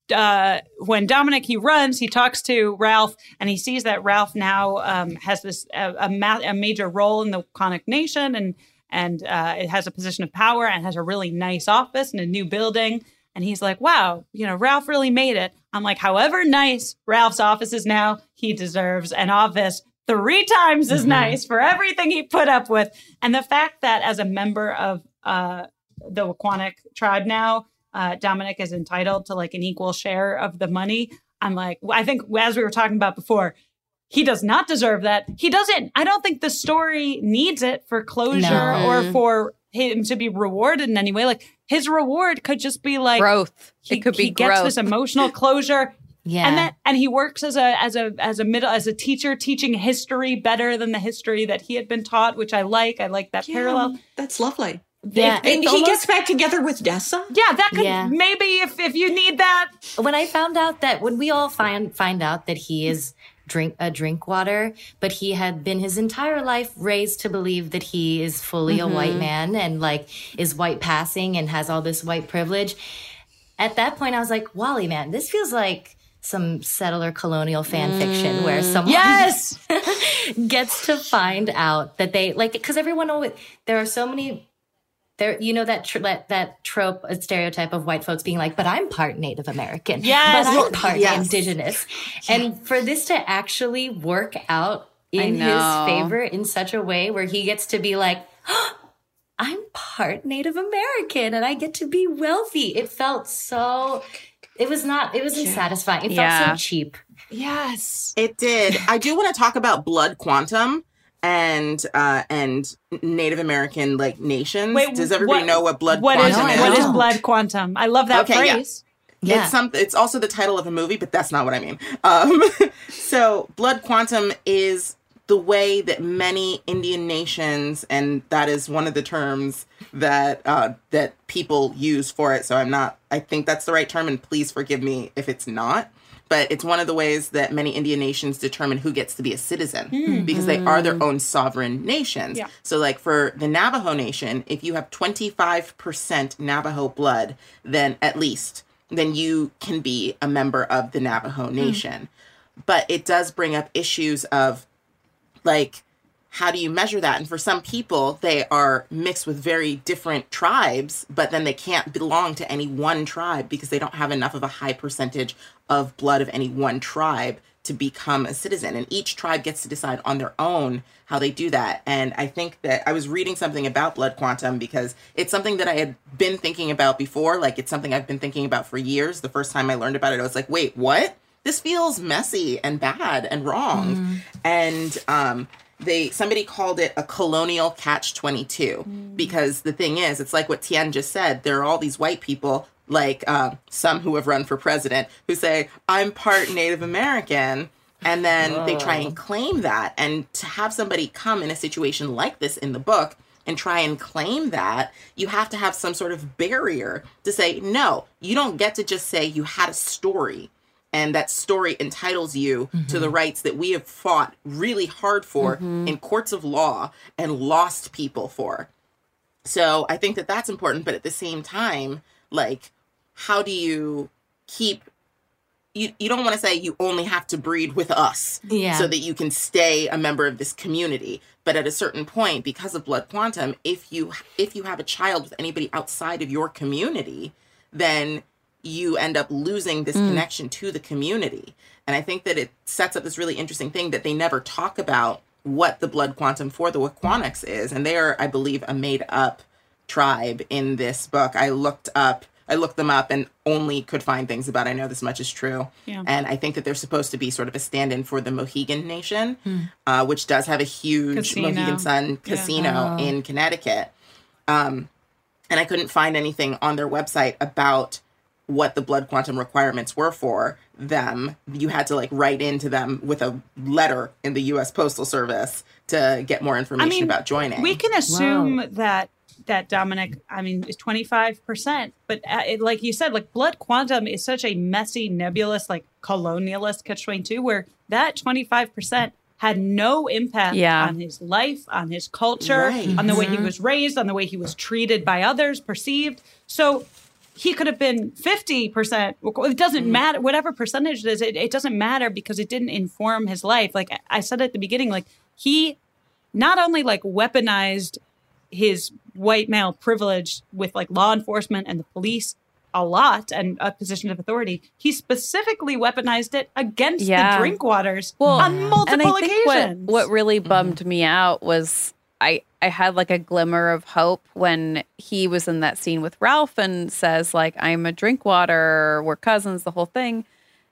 Uh, when Dominic he runs, he talks to Ralph, and he sees that Ralph now um, has this a, a, ma- a major role in the Quannock Nation, and and uh, it has a position of power and has a really nice office and a new building. And he's like, "Wow, you know, Ralph really made it." I'm like, however nice Ralph's office is now, he deserves an office three times as Mhm. nice for everything he put up with. And the fact that as a member of uh, the Quannock tribe now, uh, Dominic is entitled to like an equal share of the money. I'm like, I think as we were talking about before, he does not deserve that. He doesn't. I don't think the story needs it for closure No. or for him to be rewarded in any way. Like his reward could just be like Growth. He, It could be he gets growth. this emotional closure. Yeah. And that and he works as a as a as a middle as a teacher teaching history better than the history that he had been taught, which I like. I like that Yeah, parallel. that's lovely. Yeah, and it's he almost- gets back together with Dessa. Yeah, that could Yeah. maybe if if you need that. When I found out that when we all find find out that he is drink a drink water, but he had been his entire life raised to believe that he is fully Mm-hmm. a white man and like is white passing and has all this white privilege. At that point, I was like, Wally, man, this feels like some settler colonial fan fiction where someone Yes! gets to find out that they like because everyone always there are so many there you know that tr- that, that trope a stereotype of white folks being like, but I'm part Native American, Yes. but I'm part Yes. indigenous, and for this to actually work out in his know. favor in such a way where he gets to be like, oh, I'm part Native American and I get to be wealthy. It felt so. It was not. It wasn't satisfying. It Yeah. felt so cheap. Yes. It did. I do want to talk about Blood Quantum and uh, and Native American like nations. Wait, Does everybody what- know what Blood What is Quantum is? what is No. blood quantum? I love that Okay, yeah. phrase. Yeah. It's some. It's also the title of a movie, but that's not what I mean. Um, so, Blood Quantum is the way that many Indian nations, and that is one of the terms that uh, that people use for it. So, I'm not. I think that's the right term, and please forgive me if it's not. but it's one of the ways that many Indian nations determine who gets to be a citizen Mm. because they are their own sovereign nations. Yeah. So like for the Navajo Nation, if you have twenty-five percent Navajo blood, then at least, then you can be a member of the Navajo Nation. Mm. But it does bring up issues of like, how do you measure that? And for some people, they are mixed with very different tribes, but then they can't belong to any one tribe because they don't have enough of a high percentage of blood of any one tribe to become a citizen. And each tribe gets to decide on their own how they do that. And I think that I was reading something about blood quantum because it's something that I had been thinking about before. Like, it's something I've been thinking about for years. The first time I learned about it, I was like, wait, what? This feels messy and bad and wrong. Mm. And, um, They somebody called it a colonial catch twenty-two mm. because the thing is, it's like what Tien just said. There are all these white people, like uh, some who have run for president, who say, I'm part Native American. And then Whoa. They try and claim that. And to have somebody come in a situation like this in the book and try and claim that, you have to have some sort of barrier to say, no, you don't get to just say you had a story. And that story entitles you mm-hmm. to the rights that we have fought really hard for mm-hmm. in courts of law and lost people for. So I think that that's important. But at the same time, like, how do you keep, you, you don't want to say you only have to breed with us yeah. so that you can stay a member of this community. But at a certain point, because of blood quantum, if you if you have a child with anybody outside of your community, then you end up losing this mm. connection to the community. And I think that it sets up this really interesting thing that they never talk about what the blood quantum for the Waquanics is. And they are, I believe, a made up tribe in this book. I looked up, I looked them up and only could find things about, I know this much is true. Yeah. And I think that they're supposed to be sort of a stand-in for the Mohegan Nation, Mm. uh, which does have a huge Casino. Mohegan Sun casino Yeah. Oh. in Connecticut. Um, and I couldn't find anything on their website about what the blood quantum requirements were for them. You had to like write into them with a letter in the U S Postal Service to get more information I mean, about joining. We can assume Wow. that that Dominic, I mean, is twenty-five percent, but uh, it, like you said, like blood quantum is such a messy, nebulous, like colonialist catch twenty-two, where that twenty-five percent had no impact Yeah. on his life, on his culture, Right. on the way he Mhm. was raised, on the way he was treated by others, perceived. So he could have been fifty percent. It doesn't Mm-hmm. matter. Whatever percentage it is, it, it doesn't matter because it didn't inform his life. Like I said at the beginning, like he not only like weaponized his white male privilege with like law enforcement and the police a lot and a position of authority, he specifically weaponized it against Yeah. the Drinkwaters Well, on multiple and I think occasions. What, what really bummed me out was I, I had like a glimmer of hope when he was in that scene with Ralph and says like, I'm a Drinkwater, we're cousins, the whole thing.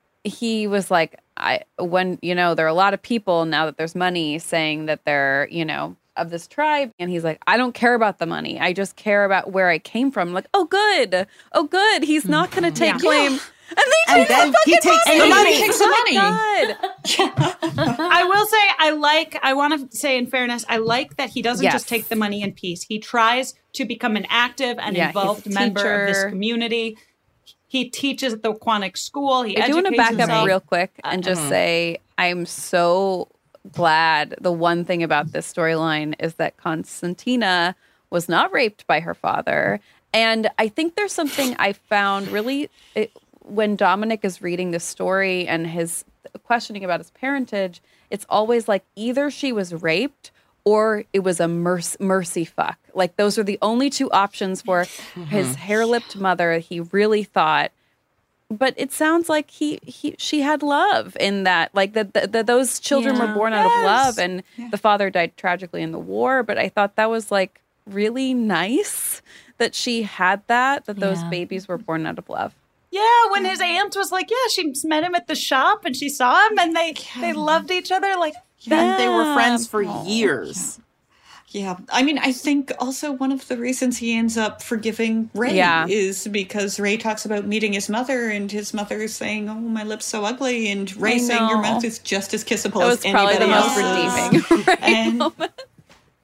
He was like, I, when, you know, there are a lot of people now that there's money saying that they're, you know, of this tribe. And he's like, I don't care about the money. I just care about where I came from. I'm like, oh, good. Oh, good. He's not going to take Yeah. claim. Yeah. And they And take then the he fucking takes money. the money. He takes the money. God. I will say, I like, I want to say in fairness, I like that he doesn't Yes. just take the money in peace. He tries to become an active and Yeah, he's involved a member of this teacher. community. He teaches at the Quantic school. He I do want to educates back up himself. real quick and just Mhm. say I'm so glad. The one thing about this storyline is that Constantina was not raped by her father. And I think there's something I found really it, when Dominic is reading the story and his questioning about his parentage, it's always like either she was raped or it was a mercy, mercy fuck. Like those are the only two options for his hair-lipped mother. He really thought, but it sounds like he, he she had love in that, like that the, the, those children Yeah. were born out of Yes. love, and Yeah. the father died tragically in the war. But I thought that was like really nice that she had that, that those Yeah. babies were born out of love. Yeah, when his aunt was like, yeah, she met him at the shop and she saw him and they they loved each other. Like, And they were Yeah. friends for years. Yeah. I mean, I think also one of the reasons he ends up forgiving Ray Yeah. is because Ray talks about meeting his mother and his mother is saying, oh, my lip's so ugly. And Ray I saying, your know. mouth is just as kissable That as was probably the anybody most else's. redeeming. Right? And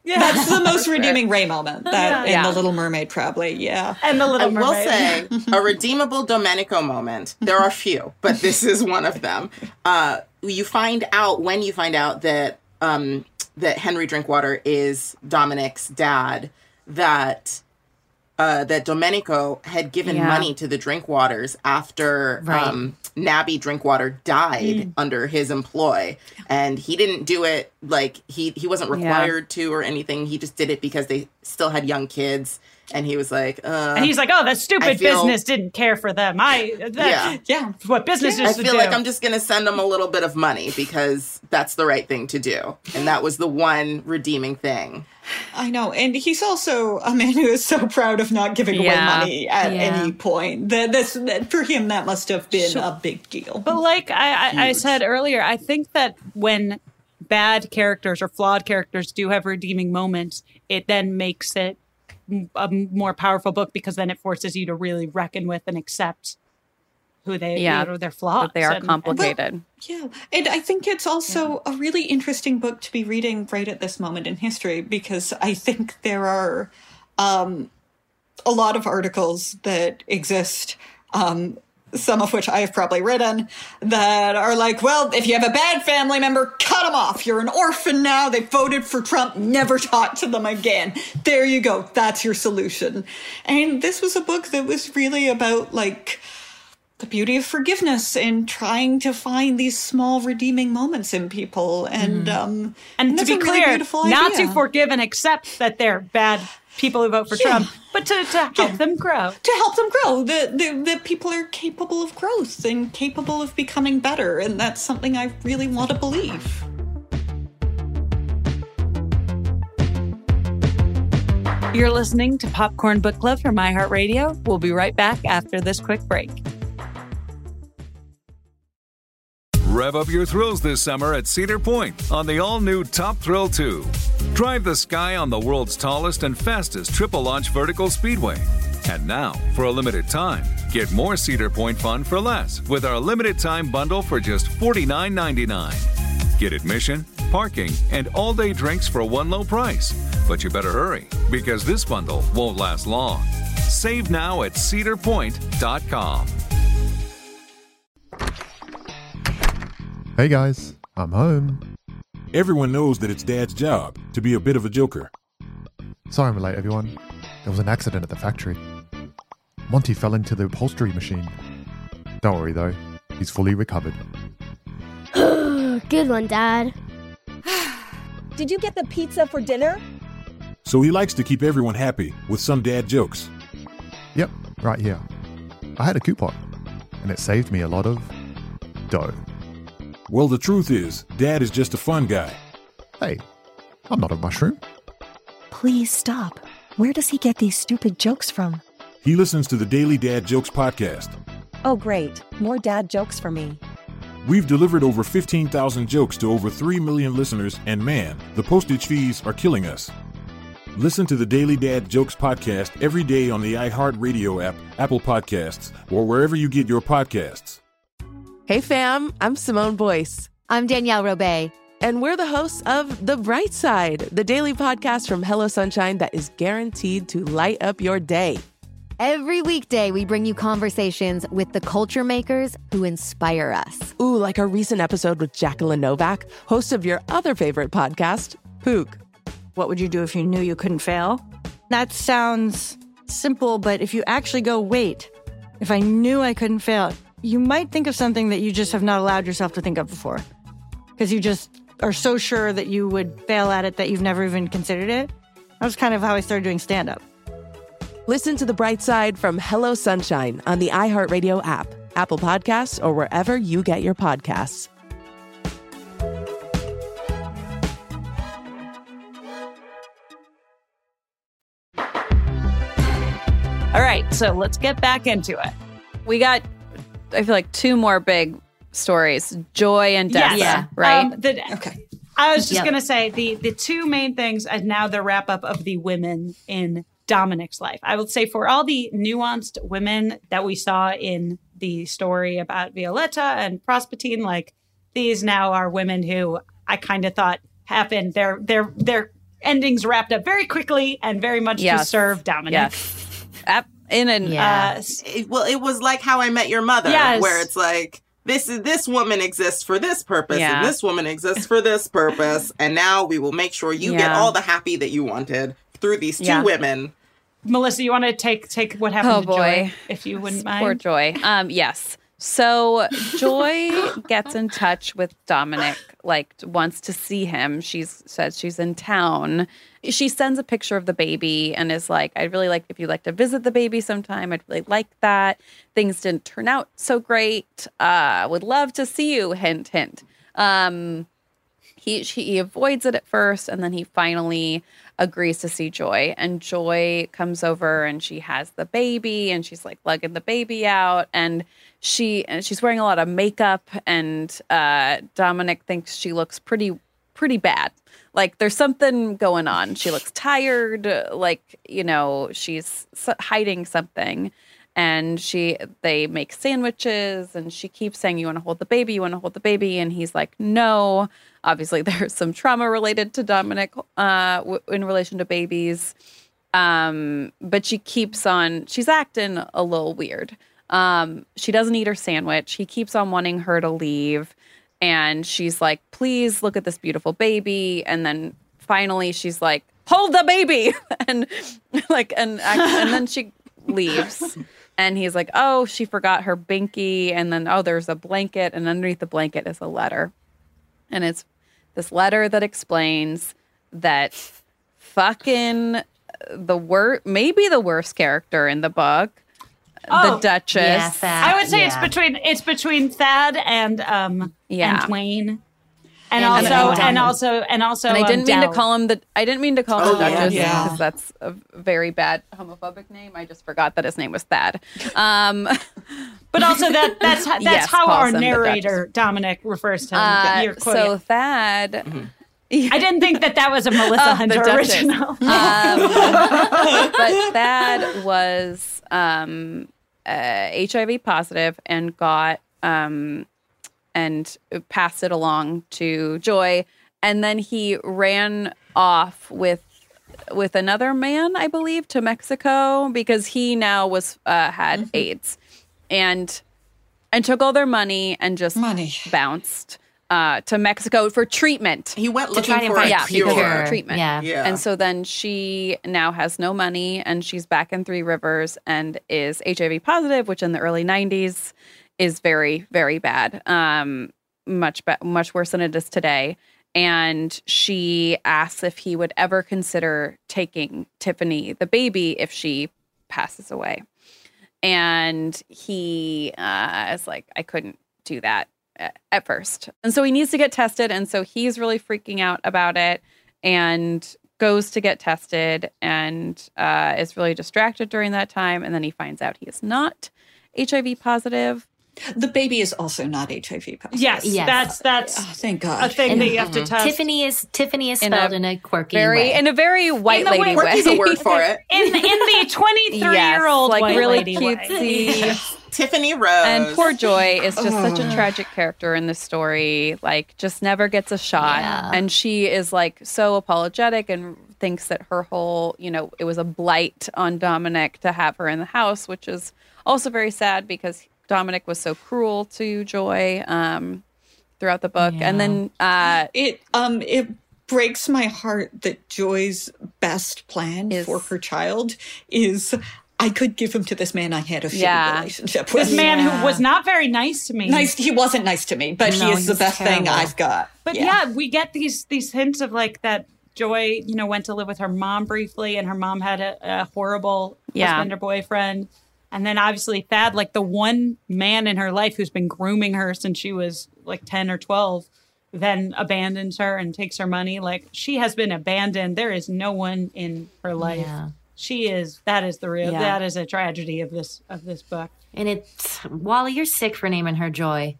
Yeah. That's the most redeeming Ray moment. That Yeah. and The Little Mermaid, probably. Yeah. And The Little I Mermaid. will say, a redeemable Domenico moment. There are few, but this is one of them. Uh, you find out, when you find out that um, that Henry Drinkwater is Dominic's dad, that uh, that Domenico had given Yeah. money to the Drinkwaters after Right. um, Nabby Drinkwater died Mm. under his employ. And he didn't do it like he, he wasn't Yeah. required to or anything. He just did it because they still had young kids. And he was like, uh, And he's like, oh, that stupid I feel- business didn't care for them. I, that, Yeah. Yeah. what business I is to feel do. like I'm just going to send them a little bit of money because that's the right thing to do. And that was the one redeeming thing. I know. And he's also a man who is so proud of not giving away Yeah. money at Yeah. any point. That, that's, that, for him, that must have been a big deal. But like I, I, I Huge. said earlier, I think that when bad characters or flawed characters do have redeeming moments, it then makes it a more powerful book because then it forces you to really reckon with and accept who they Yeah. you know, their flaws. But they are and- complicated. Yeah. And I think it's also a really interesting book to be reading right at this moment in history because I think there are um, a lot of articles that exist, um, some of which I have probably written, that are like, well, if you have a bad family member, cut them off. You're an orphan now. They voted for Trump. Never talk to them again. There you go. That's your solution. And this was a book that was really about, like, the beauty of forgiveness and trying to find these small redeeming moments in people. And um, And, to that's be a really clear, beautiful not idea. to forgive and accept that they're bad people who vote for Yeah. Trump, but to, to help them grow. To help them grow, that the, the people are capable of growth and capable of becoming better. And that's something I really want to believe. You're listening to Popcorn Book Club from iHeartRadio. We'll be right back after this quick break. Rev up your thrills this summer at Cedar Point on the all-new Top Thrill two. Drive the sky on the world's tallest and fastest triple-launch vertical speedway. And now, for a limited time, get more Cedar Point fun for less with our limited-time bundle for just forty-nine ninety-nine. Get admission, parking, and all-day drinks for one low price. But you better hurry, because this bundle won't last long. Save now at cedar point dot com. Hey guys, I'm home. Everyone knows that it's Dad's job to be a bit of a joker. Sorry I'm late, everyone. There was an accident at the factory. Monty fell into the upholstery machine. Don't worry though, he's fully recovered. Good one, Dad. Did you get the pizza for dinner? So he likes to keep everyone happy with some dad jokes. Yep, right here. I had a coupon, and it saved me a lot of dough. Well, the truth is, Dad is just a fun guy. Hey, I'm not a mushroom. Please stop. Where does he get these stupid jokes from? He listens to the Daily Dad Jokes podcast. Oh, great. More dad jokes for me. We've delivered over fifteen thousand jokes to over three million listeners, and man, the postage fees are killing us. Listen to the Daily Dad Jokes podcast every day on the iHeartRadio app, Apple Podcasts, or wherever you get your podcasts. Hey fam, I'm Simone Boyce. I'm Danielle Robay. And we're the hosts of The Bright Side, the daily podcast from Hello Sunshine that is guaranteed to light up your day. Every weekday, we bring you conversations with the culture makers who inspire us. Ooh, like our recent episode with Jacqueline Novak, host of your other favorite podcast, Pook. What would you do if you knew you couldn't fail? That sounds simple, but if you actually go, wait, if I knew I couldn't fail, you might think of something that you just have not allowed yourself to think of before. Because you just are so sure that you would fail at it that you've never even considered it. That was kind of how I started doing stand-up. Listen to The Bright Side from Hello Sunshine on the iHeartRadio app, Apple Podcasts, or wherever you get your podcasts. All right, so let's get back into it. We got, I feel like, two more big stories, Joy and Dessa, Yes. right? Um, the, okay. I was just Yep. going to say the, the two main things, and now the wrap up of the women in Dominic's life. I would say for all the nuanced women that we saw in the story about Violetta and Prospatine, like these now are women who I kind of thought happened. They're they're they're endings wrapped up very quickly and very much Yes. to serve Dominic. Yes. Ap- in an Yeah. Uh, It- well, it was like How I Met Your Mother, Yes. where it's like, this is this woman exists for this purpose, Yeah. and this woman exists for this purpose, and now we will make sure you get Yeah. all the happy that you wanted through these two Yeah. women. Melissa, you want to take take what happened Oh, to boy. Joy, if you wouldn't mind? Poor Joy. Um, yes. So Joy gets in touch with Dominic, like wants to see him. She's said she's in town. She sends a picture of the baby and is like, I'd really like if you'd like to visit the baby sometime. I'd really like that. Things didn't turn out so great. Uh, would love to see you. Hint, hint. Um, he she, he avoids it at first, and then he finally agrees to see Joy. And Joy comes over, and she has the baby, and she's like lugging the baby out, and she and she's wearing a lot of makeup. And uh, Dominic thinks she looks pretty pretty bad. Like there's something going on. She looks tired. Like you know she's s- hiding something. And she, they make sandwiches, and she keeps saying, "You want to hold the baby? You want to hold the baby?" And he's like, "No." Obviously, there's some trauma related to Dominic uh, w- in relation to babies, um, but she keeps on. She's acting a little weird. Um, she doesn't eat her sandwich. He keeps on wanting her to leave, and she's like, "Please look at this beautiful baby." And then finally, she's like, "Hold the baby," and like, and and then she leaves. And he's like, oh, she forgot her binky. And then, oh, there's a blanket. And underneath the blanket is a letter. And it's this letter that explains that fucking the worst, maybe the worst character in the book, Oh, the Duchess. yeah, Thad. I would say it's Yeah. between it's between Thad and um Yeah. and Twain. And, And- also and- and also and also And I um, didn't mean Dell. to call him the. I didn't mean to call him Oh, the yeah. Duchess Yeah. because that's a very bad homophobic name. I just forgot that his name was Thad. Um, But also that that's how, that's Yes, how calls our him the narrator Dominic refers to him. uh, You're quoting. so Thad. I didn't think that that was a Melissa Oh, the Hunter Duchess. original. Um, but Thad was um, uh, H I V positive and got um, and passed it along to Joy, and then he ran off with with another man, I believe, to Mexico because he now was uh, had Mm-hmm. AIDS, and and took all their money and just Money. bounced uh, to Mexico for treatment. He went To looking try and for find a yeah, cure. because of cure. treatment. Yeah. Yeah. And so then she now has no money, and she's back in Three Rivers and is H I V positive, which in the early nineties is very, very bad. Um, much be- much worse than it is today. And she asks if he would ever consider taking Tiffany, the baby, if she passes away. And he uh, is like, I couldn't do that at, at first. And so he needs to get tested. And so he's really freaking out about it and goes to get tested and uh, is really distracted during that time. And then he finds out he is not H I V positive. The baby is also not H I V positive. Yes, Yes. that's that's Oh, thank God. a thing And- that you have to test. Tiffany is Tiffany is In a spelled in a, quirky Very way. in a very white In the lady way- way. Quirky's a word for it. in in the twenty-three-year-old Yes, like white really lady way. cutesy. Tiffany Rose. And poor Joy is just such a tragic character in this story. Like, just never gets a shot. Yeah. And she is like so apologetic and thinks that her whole, you know, it was a blight on Dominic to have her in the house, which is also very sad because Dominic was so cruel to Joy um, throughout the book. And then uh, It um it breaks my heart that Joy's best plan Is- for her child is I could give him to this man I had a shitty Yeah. relationship with. This man Yeah. who was not very nice to me. Nice. He wasn't nice to me, but No, he is the he's best thing terrible. I've got. But yeah. we get these these hints of like that Joy, you know, went to live with her mom briefly, and her mom had a, a horrible Yeah. husband or boyfriend. And then obviously Thad, like the one man in her life who's been grooming her since she was like ten or twelve, then abandons her and takes her money. Like she has been abandoned. There is no one in her life. Yeah. She is, that is the real, Yeah. that is a tragedy of this, of this book. And it's Wally, you're sick for naming her Joy.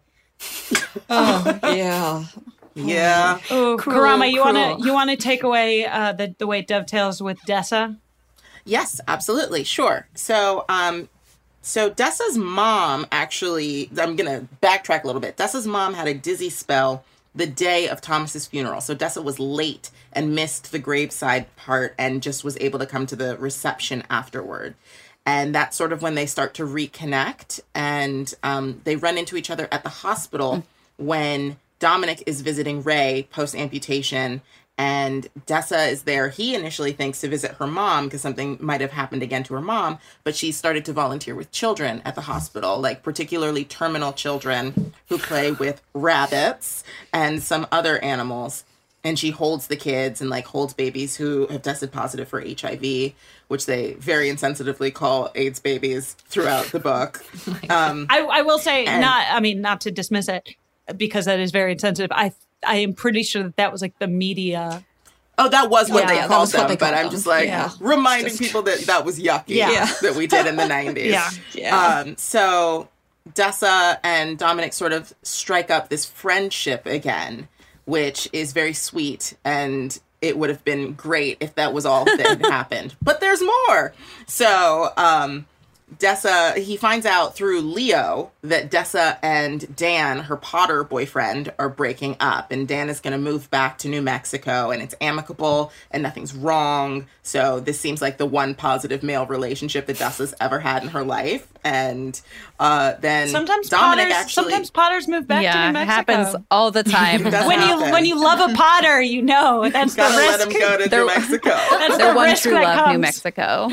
Oh, yeah. Yeah. Oh, Cruel, Karama, you want cruel. to, you want to take away uh, the, the way it dovetails with Dessa? Yes, absolutely. Sure. So, um, so Dessa's mom actually, I'm going to backtrack a little bit. Dessa's mom had a dizzy spell the day of Thomas's funeral. So Dessa was late and missed the graveside part and just was able to come to the reception afterward. And that's sort of when they start to reconnect, and um, they run into each other at the hospital when Dominic is visiting Ray post-amputation, and Dessa is there. He initially thinks to visit her mom because something might have happened again to her mom, but she started to volunteer with children at the hospital, like particularly terminal children who play with rabbits and some other animals. And she holds the kids and like holds babies who have tested positive for H I V, which they very insensitively call AIDS babies throughout the book. Um, I, I will say, and- not, I mean, not to dismiss it, because that is very insensitive. I I am pretty sure that that was like the media. Oh, that was what Yeah, they that called was what them, they but called I'm them. just like Yeah. reminding Just- people that that was yucky Yeah. that we did in the nineties. Yeah. Yeah. Um, so Dessa and Dominic sort of strike up this friendship again, which is very sweet, and it would have been great if that was all that had happened. But there's more. So um, Dessa, he finds out through Leo that Dessa and Dan, her Potter boyfriend, are breaking up, and Dan is going to move back to New Mexico, and it's amicable and nothing's wrong. So this seems like the one positive male relationship that Dessa's ever had in her life. And uh, then Sometimes Dominic Potters, actually, sometimes Potters move back to Yeah, New it Mexico. happens all the time. It does when you happen. when you love a Potter, you know that's the Gotta risk. let him go to New Mexico. That's They're the one risk true that love, comes. New Mexico.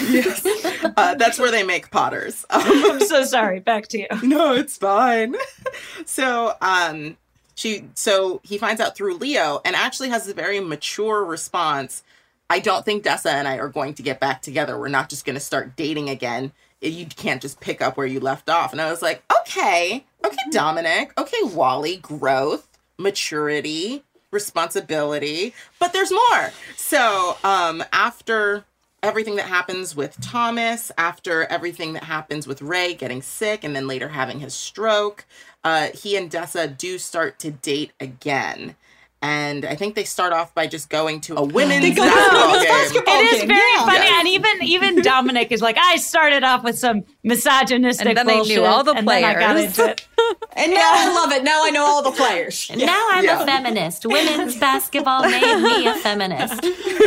uh, that's where they make Potters. I'm so sorry. Back to you. No, it's fine. So, um, she, so he finds out through Leo and actually has a very mature response. I don't think Dessa and I are going to get back together. We're not just going to start dating again. You can't just pick up where you left off. And I was like, okay, okay, Dominic, okay, Wally, growth, maturity, responsibility, but there's more. So, um, after everything that happens with Thomas, after everything that happens with Ray getting sick and then later having his stroke, uh, he and Dessa do start to date again. And I think they start off by just going to a women's They go to a basketball women's game. basketball It is game, very yeah. funny, Yes. and even even Dominic is like, I started off with some misogynistic And then I knew bullshit, all the and then I got players. into it. And now I love it. Now I know all the players. And now I'm Yeah. a feminist. Women's basketball made me a feminist.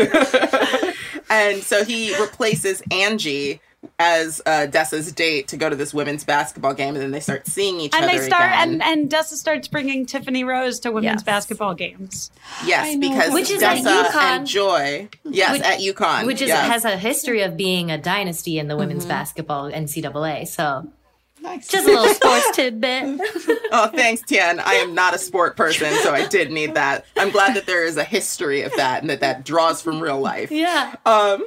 And so he replaces Angie as uh, Dessa's date to go to this women's basketball game, and then they start seeing each And other they start, again. and and Dessa starts bringing Tiffany Rose to women's Yes. basketball games. Yes, because Which is at Dessa UConn. and Joy. Yes, Which- at UConn. Which is yes. has a history of being a dynasty in the women's basketball N C double A. So just a little sports tidbit. Oh, thanks, Tian. I am not a sport person, so I did need that. I'm glad that there is a history of that and that that draws from real life. Yeah. Um,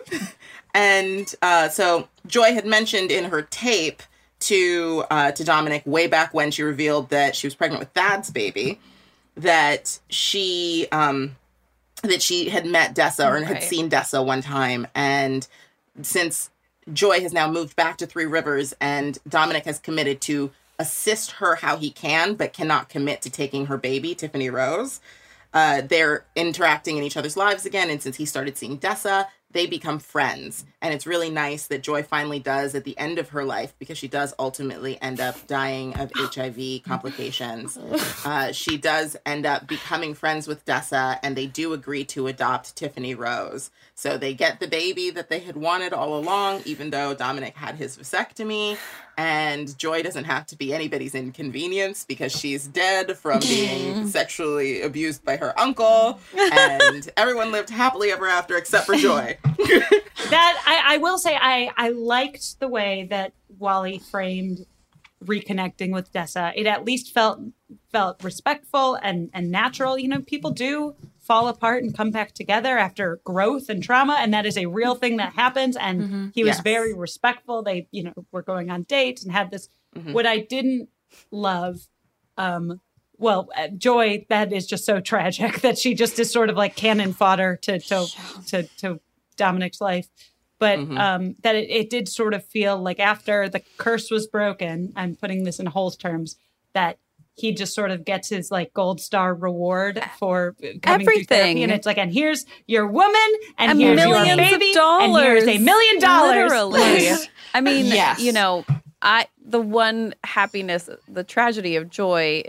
and uh, so Joy had mentioned in her tape to uh, to Dominic way back when she revealed that she was pregnant with Thad's baby, that she um, that she had met Dessa or had Right. seen Dessa one time, and since Joy has now moved back to Three Rivers, and Dominic has committed to assist her how he can, but cannot commit to taking her baby, Tiffany Rose. Uh, they're interacting in each other's lives again, and since he started seeing Dessa, they become friends. And it's really nice that Joy finally does at the end of her life, because she does ultimately end up dying of H I V complications. Uh, she does end up becoming friends with Dessa, and they do agree to adopt Tiffany Rose. So they get the baby that they had wanted all along, even though Dominic had his vasectomy. And Joy doesn't have to be anybody's inconvenience because she's dead from being sexually abused by her uncle. And everyone lived happily ever after except for Joy. That I, I will say, I I liked the way that Wally framed reconnecting with Dessa. It at least felt felt respectful and and natural. You know, people do fall apart and come back together after growth and trauma, and that is a real thing that happens. And Mm-hmm. he was Yes. very respectful. They, you know, were going on dates and had this. Mm-hmm. What I didn't love, um, well, uh, Joy, that is just so tragic that she just is sort of like cannon fodder to to to, to Dominic's life. But Mhm. um, that it, it did sort of feel like after the curse was broken, I'm putting this in Hole's terms, that he just sort of gets his like gold star reward for coming through therapy. Everything. And it's like, and here's your woman, and, And here's millions your of baby, and here's a dollars. million dollars. Literally. I mean, Yes. you know, I the one happiness, the tragedy of Joy is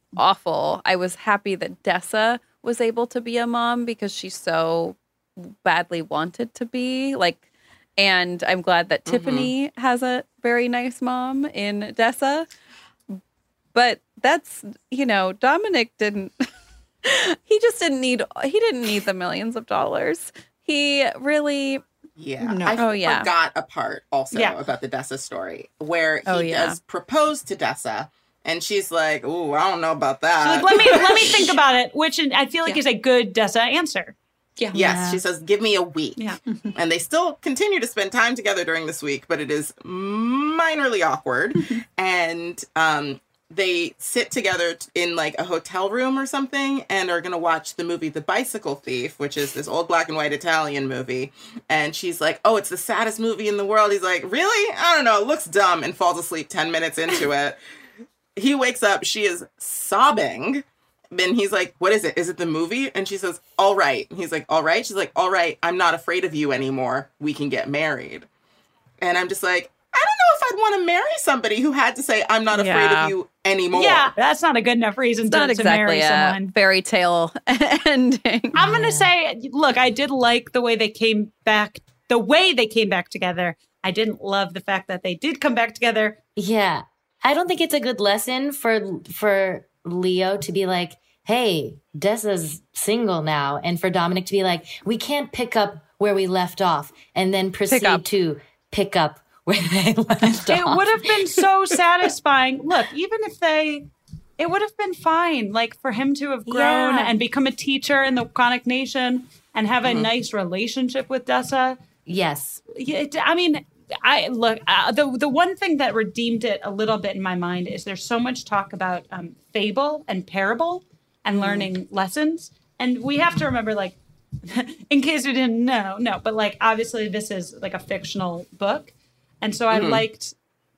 awful. I was happy that Dessa was able to be a mom because she so badly wanted to be. Like, and I'm glad that mm-hmm. Tiffany has a very nice mom in Dessa. But that's, you know, Dominic didn't, he just didn't need, he didn't need the millions of dollars. He really... Yeah. No. I oh, yeah. forgot a part also yeah. about the Dessa story where he oh, yeah. does propose to Dessa and she's like, ooh, I don't know about that. She's like, let me let me think about it, which I feel like yeah. is a good Dessa answer. Yeah. Yes. Yeah. She says, give me a week. Yeah. And they still continue to spend time together during this week, but it is minorly awkward. And um they sit together in like a hotel room or something and are going to watch the movie The Bicycle Thief, which is this old black and white Italian movie. And she's like, oh, it's the saddest movie in the world. He's like, really? I don't know. It looks dumb, and falls asleep ten minutes into it. He wakes up. She is sobbing. Then he's like, what is it? Is it the movie? And she says, all right. And he's like, all right. She's like, all right. I'm not afraid of you anymore. We can get married. And I'm just like, I don't know if I'd want to marry somebody who had to say, I'm not afraid yeah. of you anymore. Yeah, that's not a good enough reason it's to, not exactly to marry a someone. Fairy tale ending. I'm going to say, look, I did like the way they came back, the way they came back together. I didn't love the fact that they did come back together. Yeah. I don't think it's a good lesson for for Leo to be like, hey, Dessa's single now. And for Dominic to be like, we can't pick up where we left off and then proceed pick to pick up where they left it off. Would have been so satisfying. Look, even if they, it would have been fine, like for him to have grown Yeah. and become a teacher in the Wakonic Nation and have a mm-hmm. nice relationship with Dessa. Yes. It, I mean, I look, uh, the the one thing that redeemed it a little bit in my mind is there's so much talk about um, fable and parable and learning mm. lessons. And we have to remember, like, in case you didn't know, no, but like, obviously this is like a fictional book. And so I mm-hmm. liked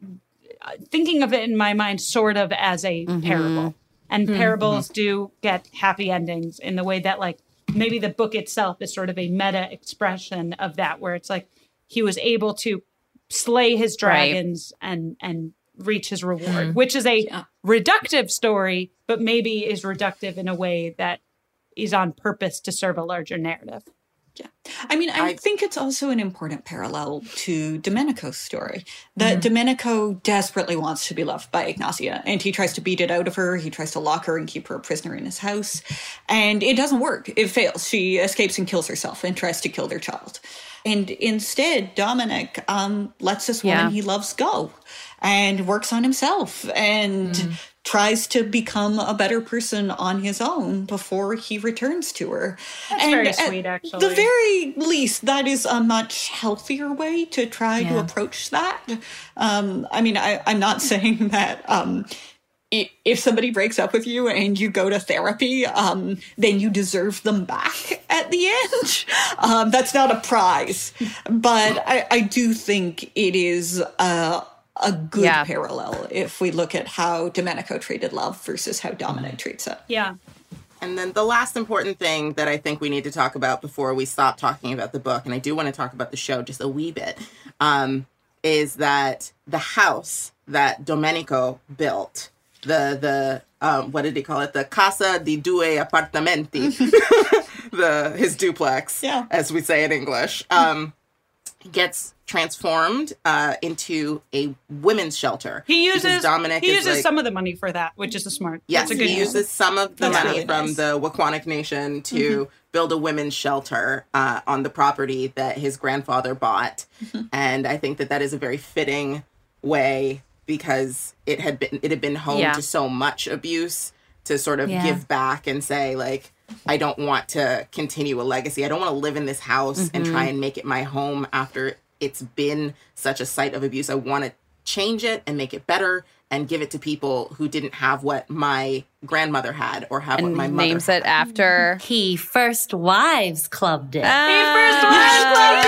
thinking of it in my mind sort of as a mm-hmm. parable. And mm-hmm. parables do get happy endings in the way that, like, maybe the book itself is sort of a meta expression of that, where it's like he was able to slay his dragons right. and and reach his reward, mm-hmm. which is a yeah. reductive story, but maybe is reductive in a way that is on purpose to serve a larger narrative. Yeah. I mean, I, I think it's also an important parallel to Domenico's story. That mm-hmm. Domenico desperately wants to be loved by Ignazia, and he tries to beat it out of her. He tries to lock her and keep her a prisoner in his house. And it doesn't work. It fails. She escapes and kills herself and tries to kill their child. And instead, Dominic um, lets this woman yeah. he loves go and works on himself and mm. tries to become a better person on his own before he returns to her. That's and very sweet, actually. At the very least, that is a much healthier way to try yeah. to approach that. Um, I mean, I, I'm not saying that... Um, if somebody breaks up with you and you go to therapy, um, then you deserve them back at the end. Um, that's not a prize. But I, I do think it is a, a good yeah. parallel if we look at how Domenico treated love versus how Dominic treats it. Yeah. And then the last important thing that I think we need to talk about before we stop talking about the book, and I do want to talk about the show just a wee bit, um, is that the house that Domenico built... The, the um, what did he call it? The Casa di Due Appartamenti. the His duplex, yeah. as we say in English, um, gets transformed uh, into a women's shelter. He uses Dominic He uses like, some of the money for that, which is a smart. Yes, that's a good he use. uses some of the that's money really from nice. the Wakonic Nation to mm-hmm. build a women's shelter uh, on the property that his grandfather bought. Mm-hmm. And I think that that is a very fitting way, because it had been it had been home yeah. to so much abuse, to sort of yeah. give back and say, like, I don't want to continue a legacy. I don't want to live in this house mm-hmm. and try and make it my home after it's been such a site of abuse. I want to change it and make it better and give it to people who didn't have what my grandmother had or have and what my mother names had. it after he First Wives Clubbed it. Uh, he First Wives Clubbed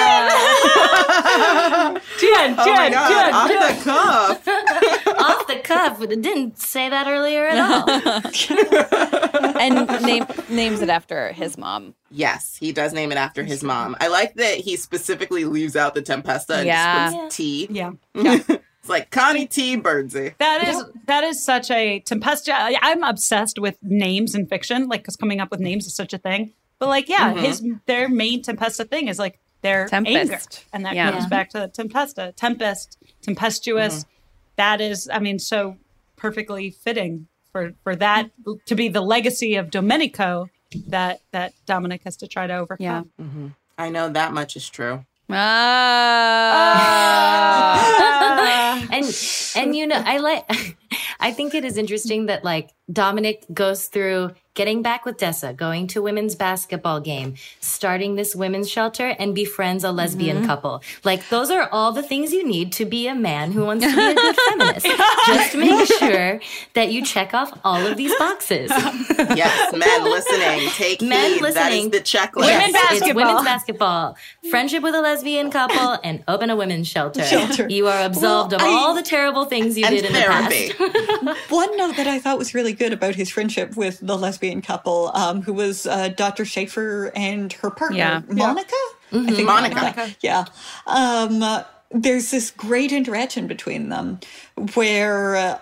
it. Jen, oh Jen, God, Jen, off Jen. the cuff. Off the cuff, but it didn't say that earlier at all. And name, names it after his mom. Yes, he does name it after his mom. I like that he specifically leaves out the Tempesta and yeah. just puts tea. Yeah. yeah. It's like Connie T. Birdsey. That is that is such a tempestuous. I'm obsessed with names in fiction, like because coming up with names is such a thing. But like, yeah, Mm-hmm. his their main Tempesta thing is like their Tempest. anger, and that Yeah. comes back to Tempesta, tempest, tempestuous. Mm-hmm. That is, I mean, so perfectly fitting for for that to be the legacy of Domenico that that Dominic has to try to overcome. Yeah. Mm-hmm. I know that much is true. Ah. and and you know, I like I think it is interesting that like Dominic goes through getting back with Dessa, going to women's basketball game, starting this women's shelter, and befriends a lesbian Mm-hmm. couple. Like those are all the things you need to be a man who wants to be a good feminist. Just make sure that you check off all of these boxes. Yes, men listening, take Men heed. That is listening. the checklist. Yes, Women basketball. It's women's basketball, friendship with a lesbian couple, and open a women's shelter. Shelter. You are absolved Well, of I- all the terrible things you And did in therapy. the past. One note that I thought was really good about his friendship with the lesbian couple, um, who was uh, Doctor Schaefer and her partner, Yeah. Monica? Mm-hmm. I think Monica. Yeah. Um, uh, there's this great interaction between them where uh,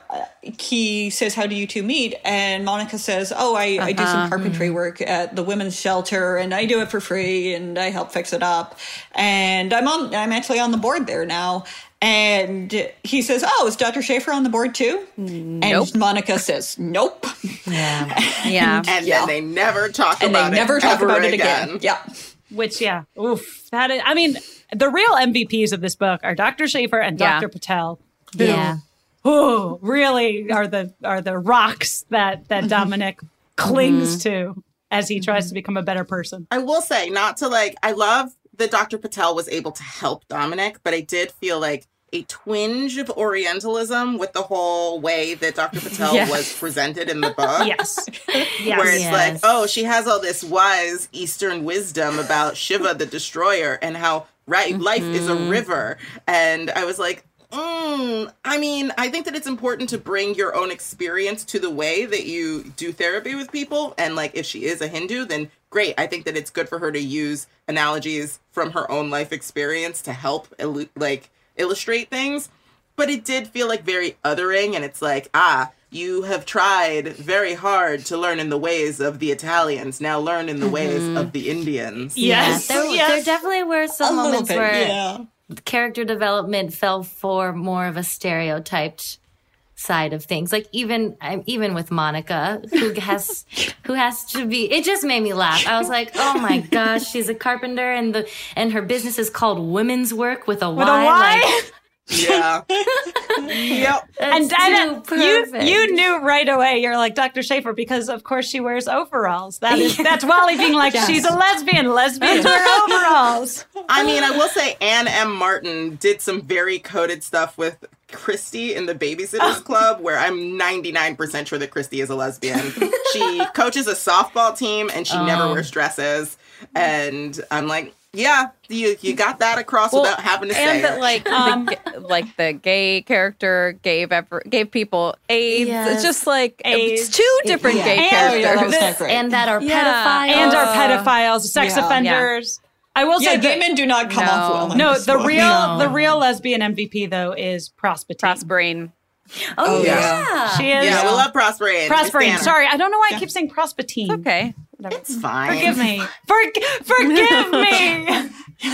he says, how do you two meet? And Monica says, oh, I, I do some carpentry work at the women's shelter and I do it for free and I help fix it up. And I'm on, I'm actually on the board there now. And he says, oh, is Doctor Schaefer on the board too? Nope. And Monica says, nope. Yeah. Yeah. And Yeah. then they never talk And about they never it talk ever about it again. again. Yeah. Which, yeah, oof. That is, I mean, the real M V Ps of this book are Doctor Schaefer and Yeah. Doctor Patel. who, Yeah. who really are the are the rocks that that Dominic clings to as he tries to become a better person. I will say, not to like, I love that Doctor Patel was able to help Dominic, but I did feel like a twinge of Orientalism with the whole way that Doctor Patel Yes. was presented in the book. Yes. Where Yes. it's Yes. like, oh, she has all this wise Eastern wisdom about Shiva the Destroyer and how right life is a river. And I was like, mm, I mean, I think that it's important to bring your own experience to the way that you do therapy with people. And like, if she is a Hindu, then great. I think that it's good for her to use analogies from her own life experience to help illu- like illustrate things. But it did feel like very othering. And it's like, ah, you have tried very hard to learn in the ways of the Italians. Now learn in the ways of the Indians. Yes. Yeah, there, yes. there definitely were some A little moments bit, where yeah. character development fell for more of a stereotyped side of things. Like even I'm even with Monica, who has who has to be. It just made me laugh. I was like, oh my gosh, she's a carpenter, and the and her business is called Women's Work with a With Y. a Y? Like, Yeah. Yep. And, That's and too you perfect. you knew right away. You're like Doctor Schaefer because of course she wears overalls. That is that's Wally being like Yes. she's a lesbian. Lesbians wear overalls. I mean, I will say Anne M. Martin did some very coded stuff with Christy in the Babysitters Club, where I'm ninety-nine percent sure that Christy is a lesbian. She coaches a softball team and she never Oh. wears dresses. And I'm like, yeah, you you got that across Well, without having to say and that it. like Um, the, ga- like the gay character gave ever, gave people AIDS. Yes. It's just like AIDS. it's two different Yeah. gay And- Oh, yeah, that characters. was not great. and that are Yeah. pedophiles. And are Uh, pedophiles, sex yeah. offenders. I will Yeah, say gay that, men do not come No. off well. in no, this the book. real No. the real lesbian M V P though is Prospatine. Prosperine. Oh, Oh, yeah. yeah. She is yeah, we love Prosperine. We Prosperine. stand her. Sorry, I don't know why I Yeah. keep saying Prospatine. Okay. It's fine. Forgive me. For- forgive me.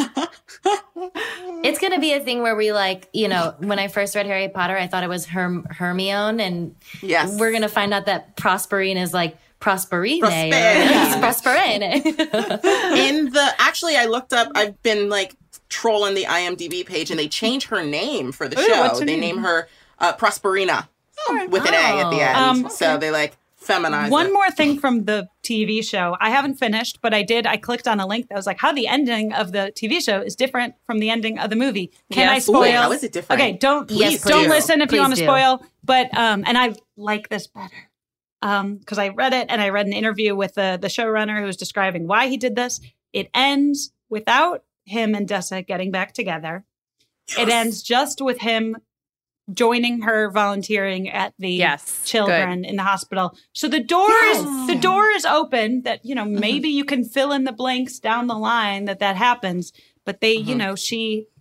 It's going to be a thing where we like, you know, when I first read Harry Potter, I thought it was Herm- Hermione. And Yes. we're going to find out that Prosperine is like Prosperine. Prosperine. Prosperine. In the actually, I looked up. I've been like trolling the I M D B page, and they changed her name for the Ooh, show. what's her They name? name her uh, Prosperina with an A at the Oh. end. Um, So they like feminize One it. more thing from the T V show. I haven't finished, but I did. I clicked on a link that was like how the ending of the T V show is different from the ending of the movie. Can I Yes. spoil? Ooh, how is it different? Okay, don't Yes, don't please. listen if you Please want to do. spoil. But um, and I like this better um because I read it and I read an interview with the the showrunner who was describing why he did this. It ends without him and Dessa getting back together. It ends just with him joining her volunteering at the Yes, children in the hospital. So the door is the door is open that, you know, maybe you can fill in the blanks down the line that that happens, but they, you know, she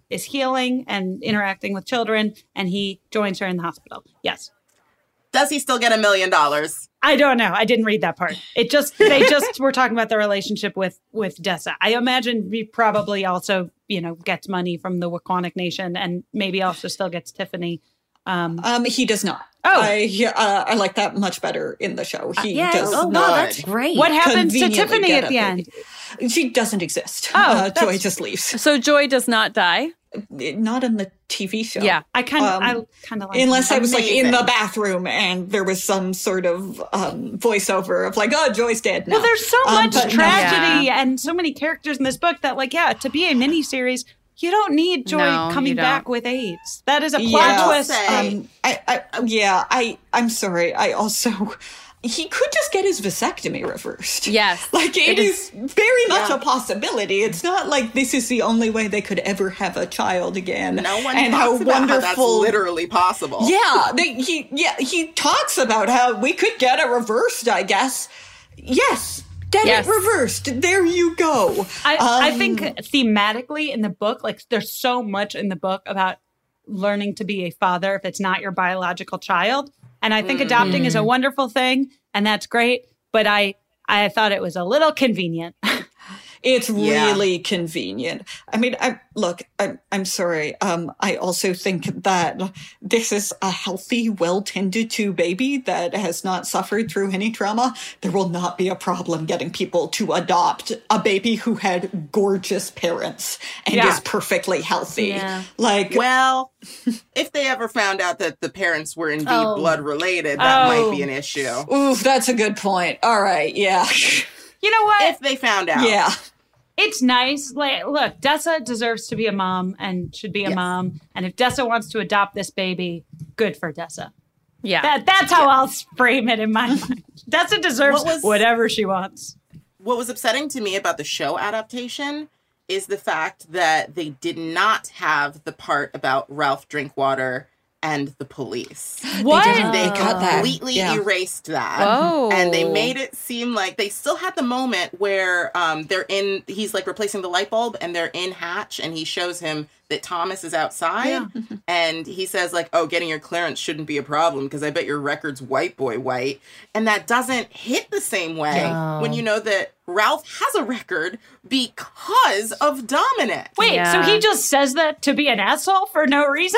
is healing and interacting with children, and he joins her in the hospital. Yes. Does he still get a million dollars? I don't know. I didn't read that part. It just they just were talking about the relationship with with Dessa. I imagine he probably also, you know, gets money from the Waquanic Nation, and maybe also still gets Tiffany. Um, um he does not. Oh, I uh, I like that much better in the show. He uh, yeah, does oh, not. No, that's great. What happens to Tiffany at the end? She doesn't exist. Oh, uh, Joy just leaves. So Joy does not die? Not in the T V show. Yeah, I kind of, Um, I kind of like. Unless I was like in Amazing. the bathroom and there was some sort of um, voiceover of like, oh, Joy's dead now. Well, there's so Um, much but no. tragedy and so many characters in this book that, like, yeah, to be a miniseries, you don't need Joy No, coming you don't. back with AIDS. That is a plot Yeah. twist. Um, I, I, yeah, I, I'm sorry. I also, he could just get his vasectomy reversed. Yes. Like, it It is, very much Yeah. a possibility. It's not like this is the only way they could ever have a child again. No one and talks how about wonderful. how that's literally possible. Yeah, they, he, yeah, he talks about how we could get it reversed, I guess. Yes. Get Yes. it reversed. There you go. I, I Um, think thematically in the book, like, there's so much in the book about learning to be a father if it's not your biological child. And I think adopting is a wonderful thing, and that's great. But I, I thought it was a little convenient. It's Yeah. really convenient. I mean, I, look, I'm, I'm sorry. Um, I also think that this is a healthy, well-tended to baby that has not suffered through any trauma. There will not be a problem getting people to adopt a baby who had gorgeous parents and Yeah. is perfectly healthy. Yeah. Like, Well, if they ever found out that the parents were indeed Oh. blood related, that Oh. might be an issue. oof, that's a good point. All right, yeah. You know what? If they found out. Yeah. It's nice. Like, look, Dessa deserves to be a mom and should be a Yes. mom. And if Dessa wants to adopt this baby, good for Dessa. Yeah. That, that's how I'll frame it in my mind. Dessa deserves What was- whatever she wants. What was upsetting to me about the show adaptation is the fact that they did not have the part about Ralph Drinkwater and the police. What? They didn't. They They cut that. completely Yeah. erased that. Oh. And they made it seem like they still had the moment where um, they're in, he's like replacing the light bulb and they're in Hatch and he shows him that Thomas is outside. Yeah. And he says like, oh, getting your clearance shouldn't be a problem because I bet your record's white boy white. And that doesn't hit the same way No. when you know that Ralph has a record because of Dominic. Wait, Yeah. so he just says that to be an asshole for no reason?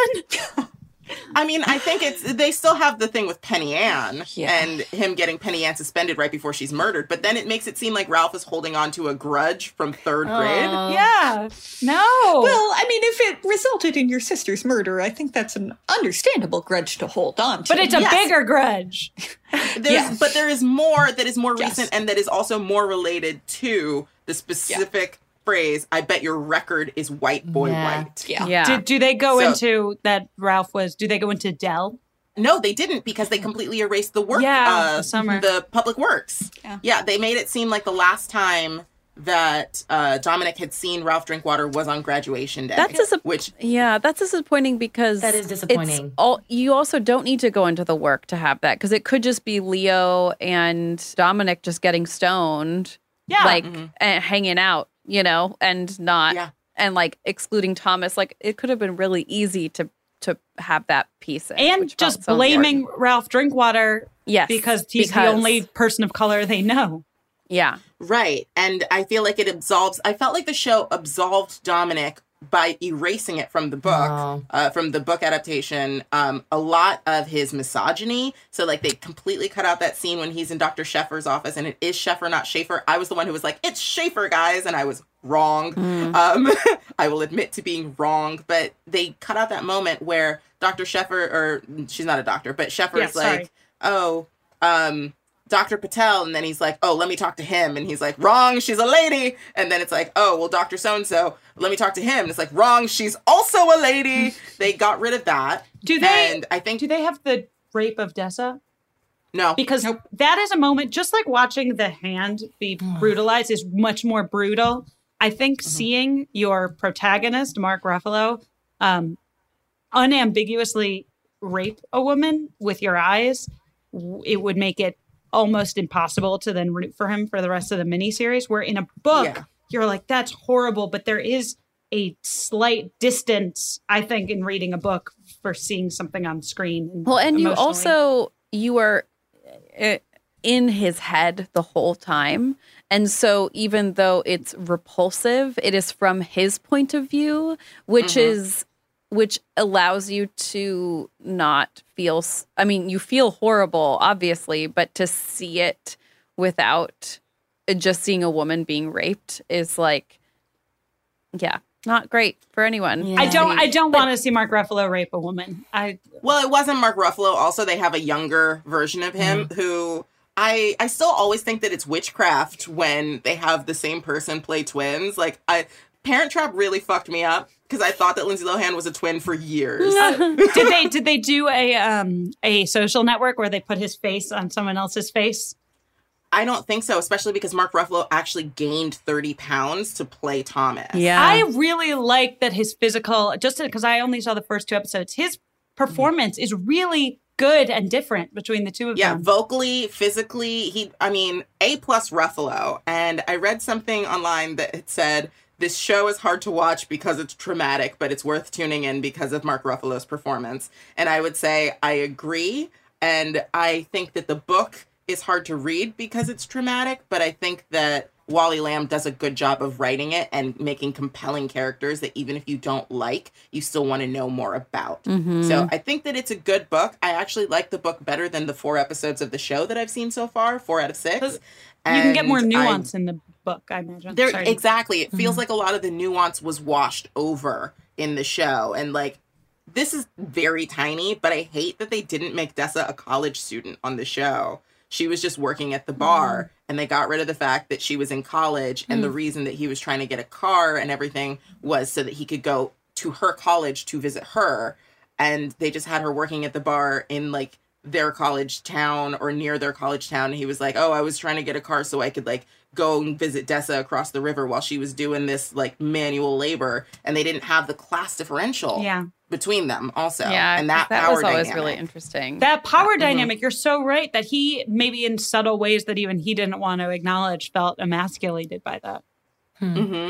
I mean, I think it's they still have the thing with Penny Ann Yeah. and him getting Penny Ann suspended right before she's murdered, but then it makes it seem like Ralph is holding on to a grudge from third grade. Oh. Yeah. No. Well, I mean, if it resulted in your sister's murder, I think that's an understandable grudge to hold on to. but it's a Yes. bigger grudge. There's, Yes. But there is more that is more Yes. recent and that is also more related to the specific phrase, I bet your record is white boy Yeah. white. Yeah. Yeah. Do, do they go So- into that Ralph was, do they go into Dell? No, they didn't because they completely erased the work. Yeah, uh, the summer. the public works. Yeah. Yeah, they made it seem like the last time that uh, Dominic had seen Ralph Drinkwater was on graduation day. That's disap- which yeah, that's disappointing because That is disappointing. It's all, you also don't need to go into the work to have that because it could just be Leo and Dominic just getting stoned, Yeah. like Mhm. and hanging out, you know, and not Yeah. and like excluding Thomas. Like it could have been really easy to to have that piece in, And which felt just so blaming important. Ralph Drinkwater yes because he's because- the only person of color they know. yeah right, and I feel like it absolves. I felt like the show absolved Dominic by erasing it from the book, Oh. uh, from the book adaptation. Um, a lot of his misogyny. So like they completely cut out that scene when he's in Doctor Sheffer's office, and it is Sheffer, not Schaefer. I was the one who was like, "It's Schaefer, guys," and I was wrong. Um, I will admit to being wrong, but they cut out that moment where Doctor Sheffer, or she's not a doctor, but Sheffer Yeah, is like, sorry. "Oh, um." Doctor Patel, and then he's like, oh, let me talk to him. And he's like, wrong, she's a lady. And then it's like, oh, well, Doctor So-and-so, let me talk to him. And it's like, wrong, she's also a lady. They got rid of that. Do they? And I think, Do they have the rape of Dessa? no. Because that is a moment, just like watching the hand be brutalized is much more brutal. I think seeing your protagonist, Mark Ruffalo, um, unambiguously rape a woman with your eyes, w- it would make it almost impossible to then root for him for the rest of the miniseries. Where in a book, Yeah. you're like, that's horrible, but there is a slight distance, I think, in reading a book for seeing something on screen. And well, and you emotionally. also, you are in his head the whole time. And so even though it's repulsive, it is from his point of view, which mm-hmm. is, which allows you to not feel, I mean, you feel horrible, obviously, but to see it without just seeing a woman being raped is like, yeah, not great for anyone. Yeah. I don't, I don't want to see Mark Ruffalo rape a woman. I Well, it wasn't Mark Ruffalo. Also, they have a younger version of him mm-hmm. who... I, I still always think that it's witchcraft when they have the same person play twins. Like, I Parent Trap really fucked me up because I thought that Lindsay Lohan was a twin for years. did they did they do a um a Social Network where they put his face on someone else's face? I don't think so, especially because Mark Ruffalo actually gained thirty pounds to play Thomas. Yeah. I really like that his physical, just because I only saw the first two episodes, his performance is really good and different between the two of yeah, them. Yeah, vocally, physically, he, I mean, A plus Ruffalo. And I read something online that it said, this show is hard to watch because it's traumatic, but it's worth tuning in because of Mark Ruffalo's performance. And I would say I agree. And I think that the book is hard to read because it's traumatic, but I think that Wally Lamb does a good job of writing it and making compelling characters that even if you don't like, you still want to know more about. Mm-hmm. So I think that it's a good book. I actually like the book better than the four episodes of the show that I've seen so far, four out of six. You can get more nuance I, in the book, I imagine. There, exactly. It feels mm-hmm. like a lot of the nuance was washed over in the show. And like, this is very tiny, but I hate that they didn't make Dessa a college student on the show. She was just working at the bar, mm. and they got rid of the fact that she was in college. And mm. the reason that he was trying to get a car and everything was so that he could go to her college to visit her. And they just had her working at the bar in like their college town or near their college town. And he was like, oh, I was trying to get a car so I could like go and visit Dessa across the river while she was doing this like manual labor. And they didn't have the class differential. Yeah. Between them also. Yeah, and that, that power was always dynamic. really interesting. That power mm-hmm. dynamic, you're so right, that he, maybe in subtle ways that even he didn't want to acknowledge, felt emasculated by that. Hmm. Mm-hmm.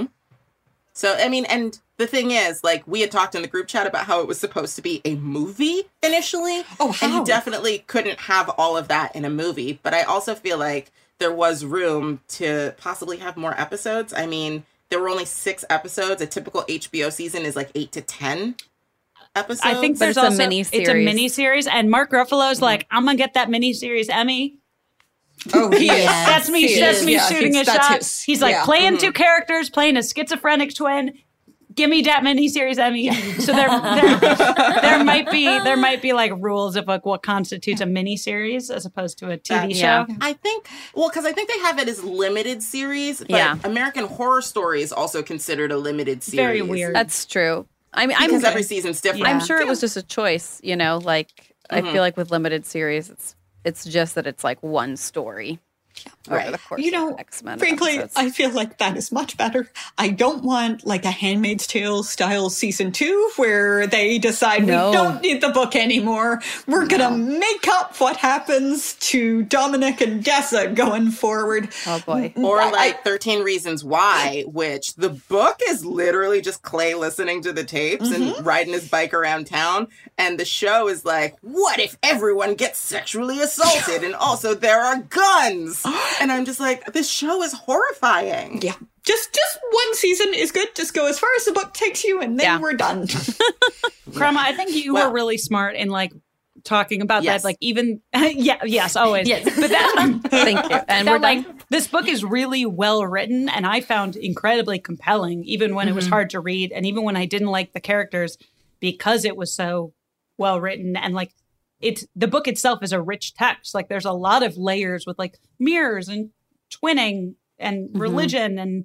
So, I mean, and the thing is, like, we had talked in the group chat about how it was supposed to be a movie initially. Oh, how? And you definitely couldn't have all of that in a movie. But I also feel like there was room to possibly have more episodes. I mean, there were only six episodes. A typical H B O season is like eight to ten. Episodes. I think there's it's also a mini it's a mini series, and Mark Ruffalo's mm-hmm. like, I'm gonna get that mini series Emmy. Oh, he is. That's me. He that's is. me Yeah, shooting a shot. His, he's like yeah. playing mm-hmm. two characters, playing a schizophrenic twin. Give me that mini series Emmy. So there, there, there might be there might be like rules of like what constitutes a mini series as opposed to a T V that, show. Yeah. I think well, because I think they have it as limited series, but yeah. American Horror Story is also considered a limited series. Very weird. That's true. I mean, because I'm, every season's different. I'm sure it was just a choice, you know, like mm-hmm. I feel like with limited series, it's it's just that it's like one story. Yeah, right. Over the course you know, of X Men frankly, episodes. I feel like that is much better. I don't want like a Handmaid's Tale style season two where they decide no. we don't need the book anymore. We're no. gonna make up what happens to Dominic and Dessa going forward. Oh boy. Or like thirteen Reasons Why, which the book is literally just Clay listening to the tapes mm-hmm. and riding his bike around town. And the show is like, what if everyone gets sexually assaulted and also there are guns? And I'm just like, this show is horrifying. Yeah. Just just one season is good. Just go as far as the book takes you and then yeah. we're done. Grandma, I think you well, were really smart in like talking about yes. that. Like even, yeah, yes, always. Yes. But that, thank you. And that, we're done. Like, this book is really well written and I found incredibly compelling, even when mm-hmm. it was hard to read. And even when I didn't like the characters because it was so well written and like, it's the book itself is a rich text. Like there's a lot of layers with like mirrors and twinning and mm-hmm. religion and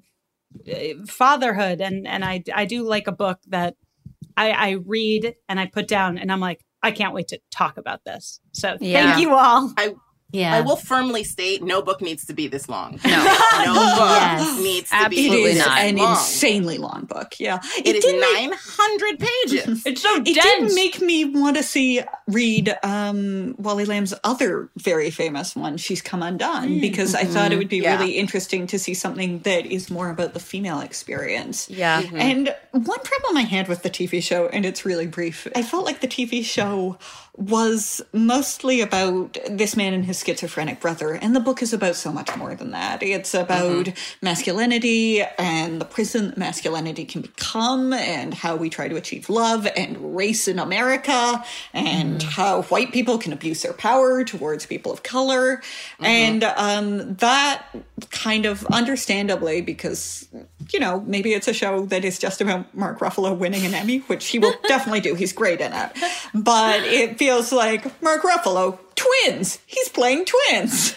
uh, fatherhood. And, and I, I do like a book that I, I read and I put down and I'm like, I can't wait to talk about this. So yeah. thank you all. I, yeah. I will firmly state no book needs to be this long. No, no book yes. needs to Absolutely be It is not an long. insanely long book. Yeah. It, it is did nine hundred make, pages. It's so It dense. did make me want to see read um, Wally Lamb's other very famous one, She's Come Undone, mm. because I thought it would be yeah. really interesting to see something that is more about the female experience. Yeah. Mm-hmm. And one problem I had with the T V show, and it's really brief, I felt like the T V show was mostly about this man and his schizophrenic brother. And the book is about so much more than that. It's about mm-hmm. masculinity and the prison that masculinity can become and how we try to achieve love and race in America and mm-hmm. how white people can abuse their power towards people of color. Mm-hmm. And um, that kind of understandably, because, you know, maybe it's a show that is just about Mark Ruffalo winning an Emmy, which he will definitely do. He's great in it. But it feels like Mark Ruffalo, twins. He's playing twins.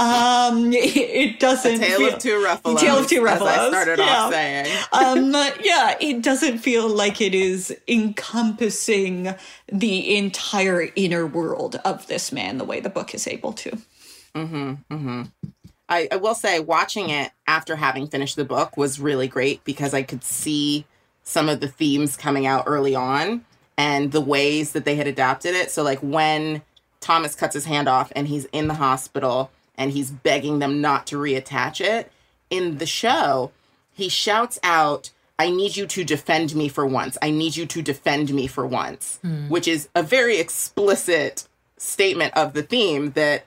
Um, it, it doesn't a tale feel, of two Ruffalos. Tale of two Ruffalos. As I started yeah. off saying. um, yeah, it doesn't feel like it is encompassing the entire inner world of this man the way the book is able to. Mm-hmm. Mm-hmm. I, I will say, watching it after having finished the book was really great because I could see some of the themes coming out early on and the ways that they had adapted it. So, like, when Thomas cuts his hand off and he's in the hospital and he's begging them not to reattach it, in the show, he shouts out, I need you to defend me for once. I need you to defend me for once, mm. which is a very explicit statement of the theme that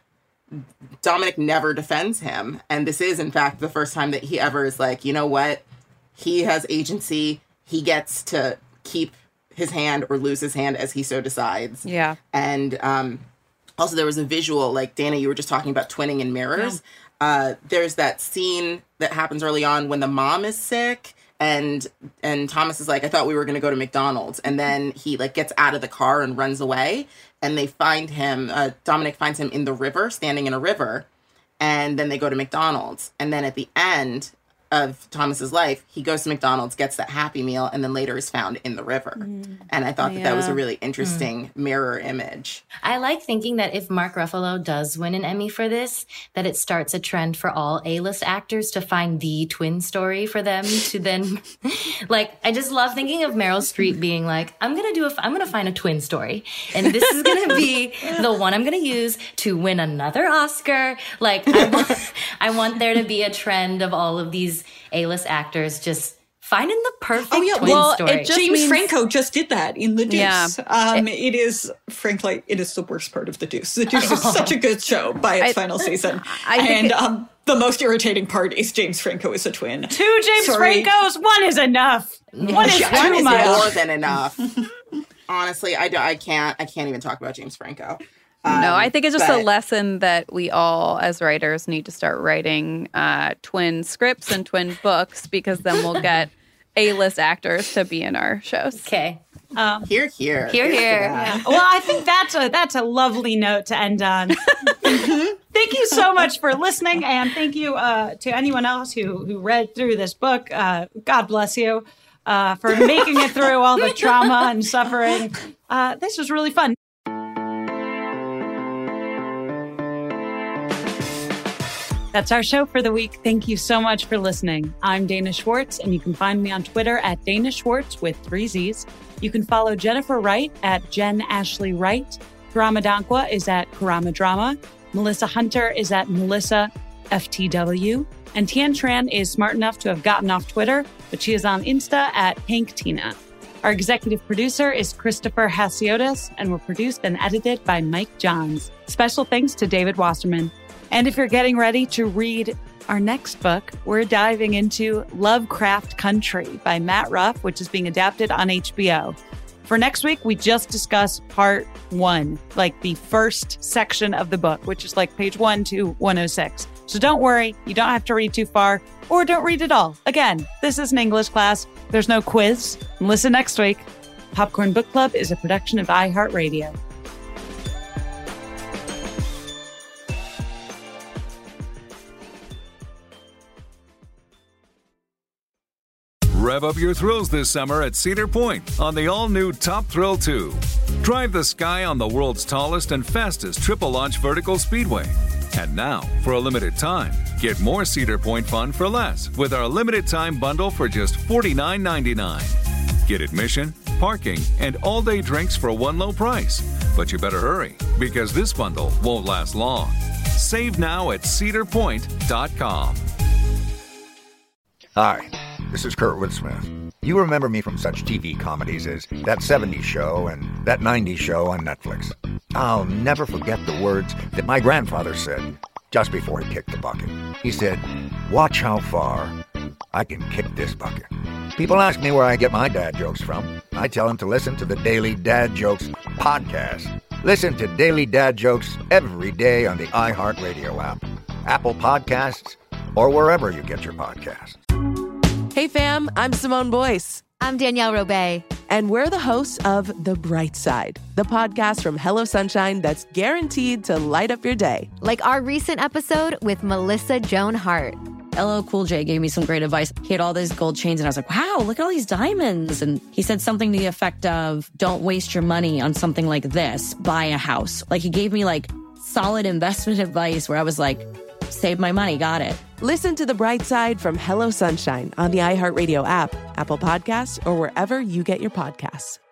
Dominic never defends him. And this is, in fact, the first time that he ever is like, you know what? He has agency. He gets to keep his hand or lose his hand as he so decides. Yeah. And um, also there was a visual, like, Dana, you were just talking about twinning in mirrors. Yeah. Uh, there's that scene that happens early on when the mom is sick and and Thomas is like, I thought we were going to go to McDonald's. And then he, like, gets out of the car and runs away. And they find him, uh, Dominic finds him in the river, standing in a river. And then they go to McDonald's. And then at the end of Thomas's life, he goes to McDonald's, gets that Happy Meal, and then later is found in the river. Mm. And I thought that Yeah. that was a really interesting mm. mirror image. I like thinking that if Mark Ruffalo does win an Emmy for this, that it starts a trend for all A-list actors to find the twin story for them to then, like, I just love thinking of Meryl Streep being like, I'm going to do a, I'm going to find a twin story. And this is going to be the one I'm going to use to win another Oscar. Like, I want, I want there to be a trend of all of these A-list actors just finding the perfect oh, yeah. twin well, story. It James means... Franco just did that in The Deuce. Yeah. Um, it, it is, frankly, it is the worst part of The Deuce. The Deuce is such a good show by its I, final season. I think and it, um, the most irritating part is James Franco is a twin. Two James Sorry. Francos, one is enough. One is yeah, too one is much. more than enough. Honestly, I, do, I can't I can't even talk about James Franco. Um, no, I think it's just but, a lesson that we all, as writers, need to start writing uh, twin scripts and twin books because then we'll get A-list actors to be in our shows. Okay. Um, here, here, here, here. Yeah. Well, I think that's a that's a lovely note to end on. Thank you so much for listening, and thank you uh, to anyone else who who read through this book. Uh, God bless you uh, for making it through all the trauma and suffering. Uh, this was really fun. That's our show for the week. Thank you so much for listening. I'm Dana Schwartz, and you can find me on Twitter at Dana Schwartz with three Z's. You can follow Jennifer Wright at Jen Ashley Wright. Karama Dankwa is at Karama Drama. Melissa Hunter is at Melissa F T W. And Tian Tran is smart enough to have gotten off Twitter, but she is on Insta at Hank Tina. Our executive producer is Christopher Hasiotis, and we're produced and edited by Mike Johns. Special thanks to David Wasserman. And if you're getting ready to read our next book, we're diving into Lovecraft Country by Matt Ruff, which is being adapted on H B O. For next week, we just discuss part one, like the first section of the book, which is like page one to one oh six. So don't worry, you don't have to read too far, or don't read at all. Again, this is an English class. There's no quiz. Listen next week. Popcorn Book Club is a production of iHeartRadio. Rev up your thrills this summer at Cedar Point on the all-new Top Thrill two. Drive the sky on the world's tallest and fastest triple-launch vertical speedway. And now, for a limited time, get more Cedar Point fun for less with our limited-time bundle for just forty-nine ninety-nine. Get admission, parking, and all-day drinks for one low price. But you better hurry, because this bundle won't last long. Save now at cedar point dot com. Hi, this is Kurtwood Smith. You remember me from such T V comedies as That seventies Show and That nineties Show on Netflix. I'll never forget the words that my grandfather said just before he kicked the bucket. He said, "Watch how far I can kick this bucket." People ask me where I get my dad jokes from. I tell them to listen to the Daily Dad Jokes podcast. Listen to Daily Dad Jokes every day on the iHeartRadio app, Apple Podcasts, or wherever you get your podcasts. Hey fam, I'm Simone Boyce. I'm Danielle Robay. And we're the hosts of The Bright Side, the podcast from Hello Sunshine that's guaranteed to light up your day. Like our recent episode with Melissa Joan Hart. L L Cool J gave me some great advice. He had all these gold chains and I was like, wow, look at all these diamonds. And he said something to the effect of, don't waste your money on something like this, buy a house. Like he gave me like solid investment advice where I was like, save my money, got it. Listen to The Bright Side from Hello Sunshine on the iHeartRadio app, Apple Podcasts, or wherever you get your podcasts.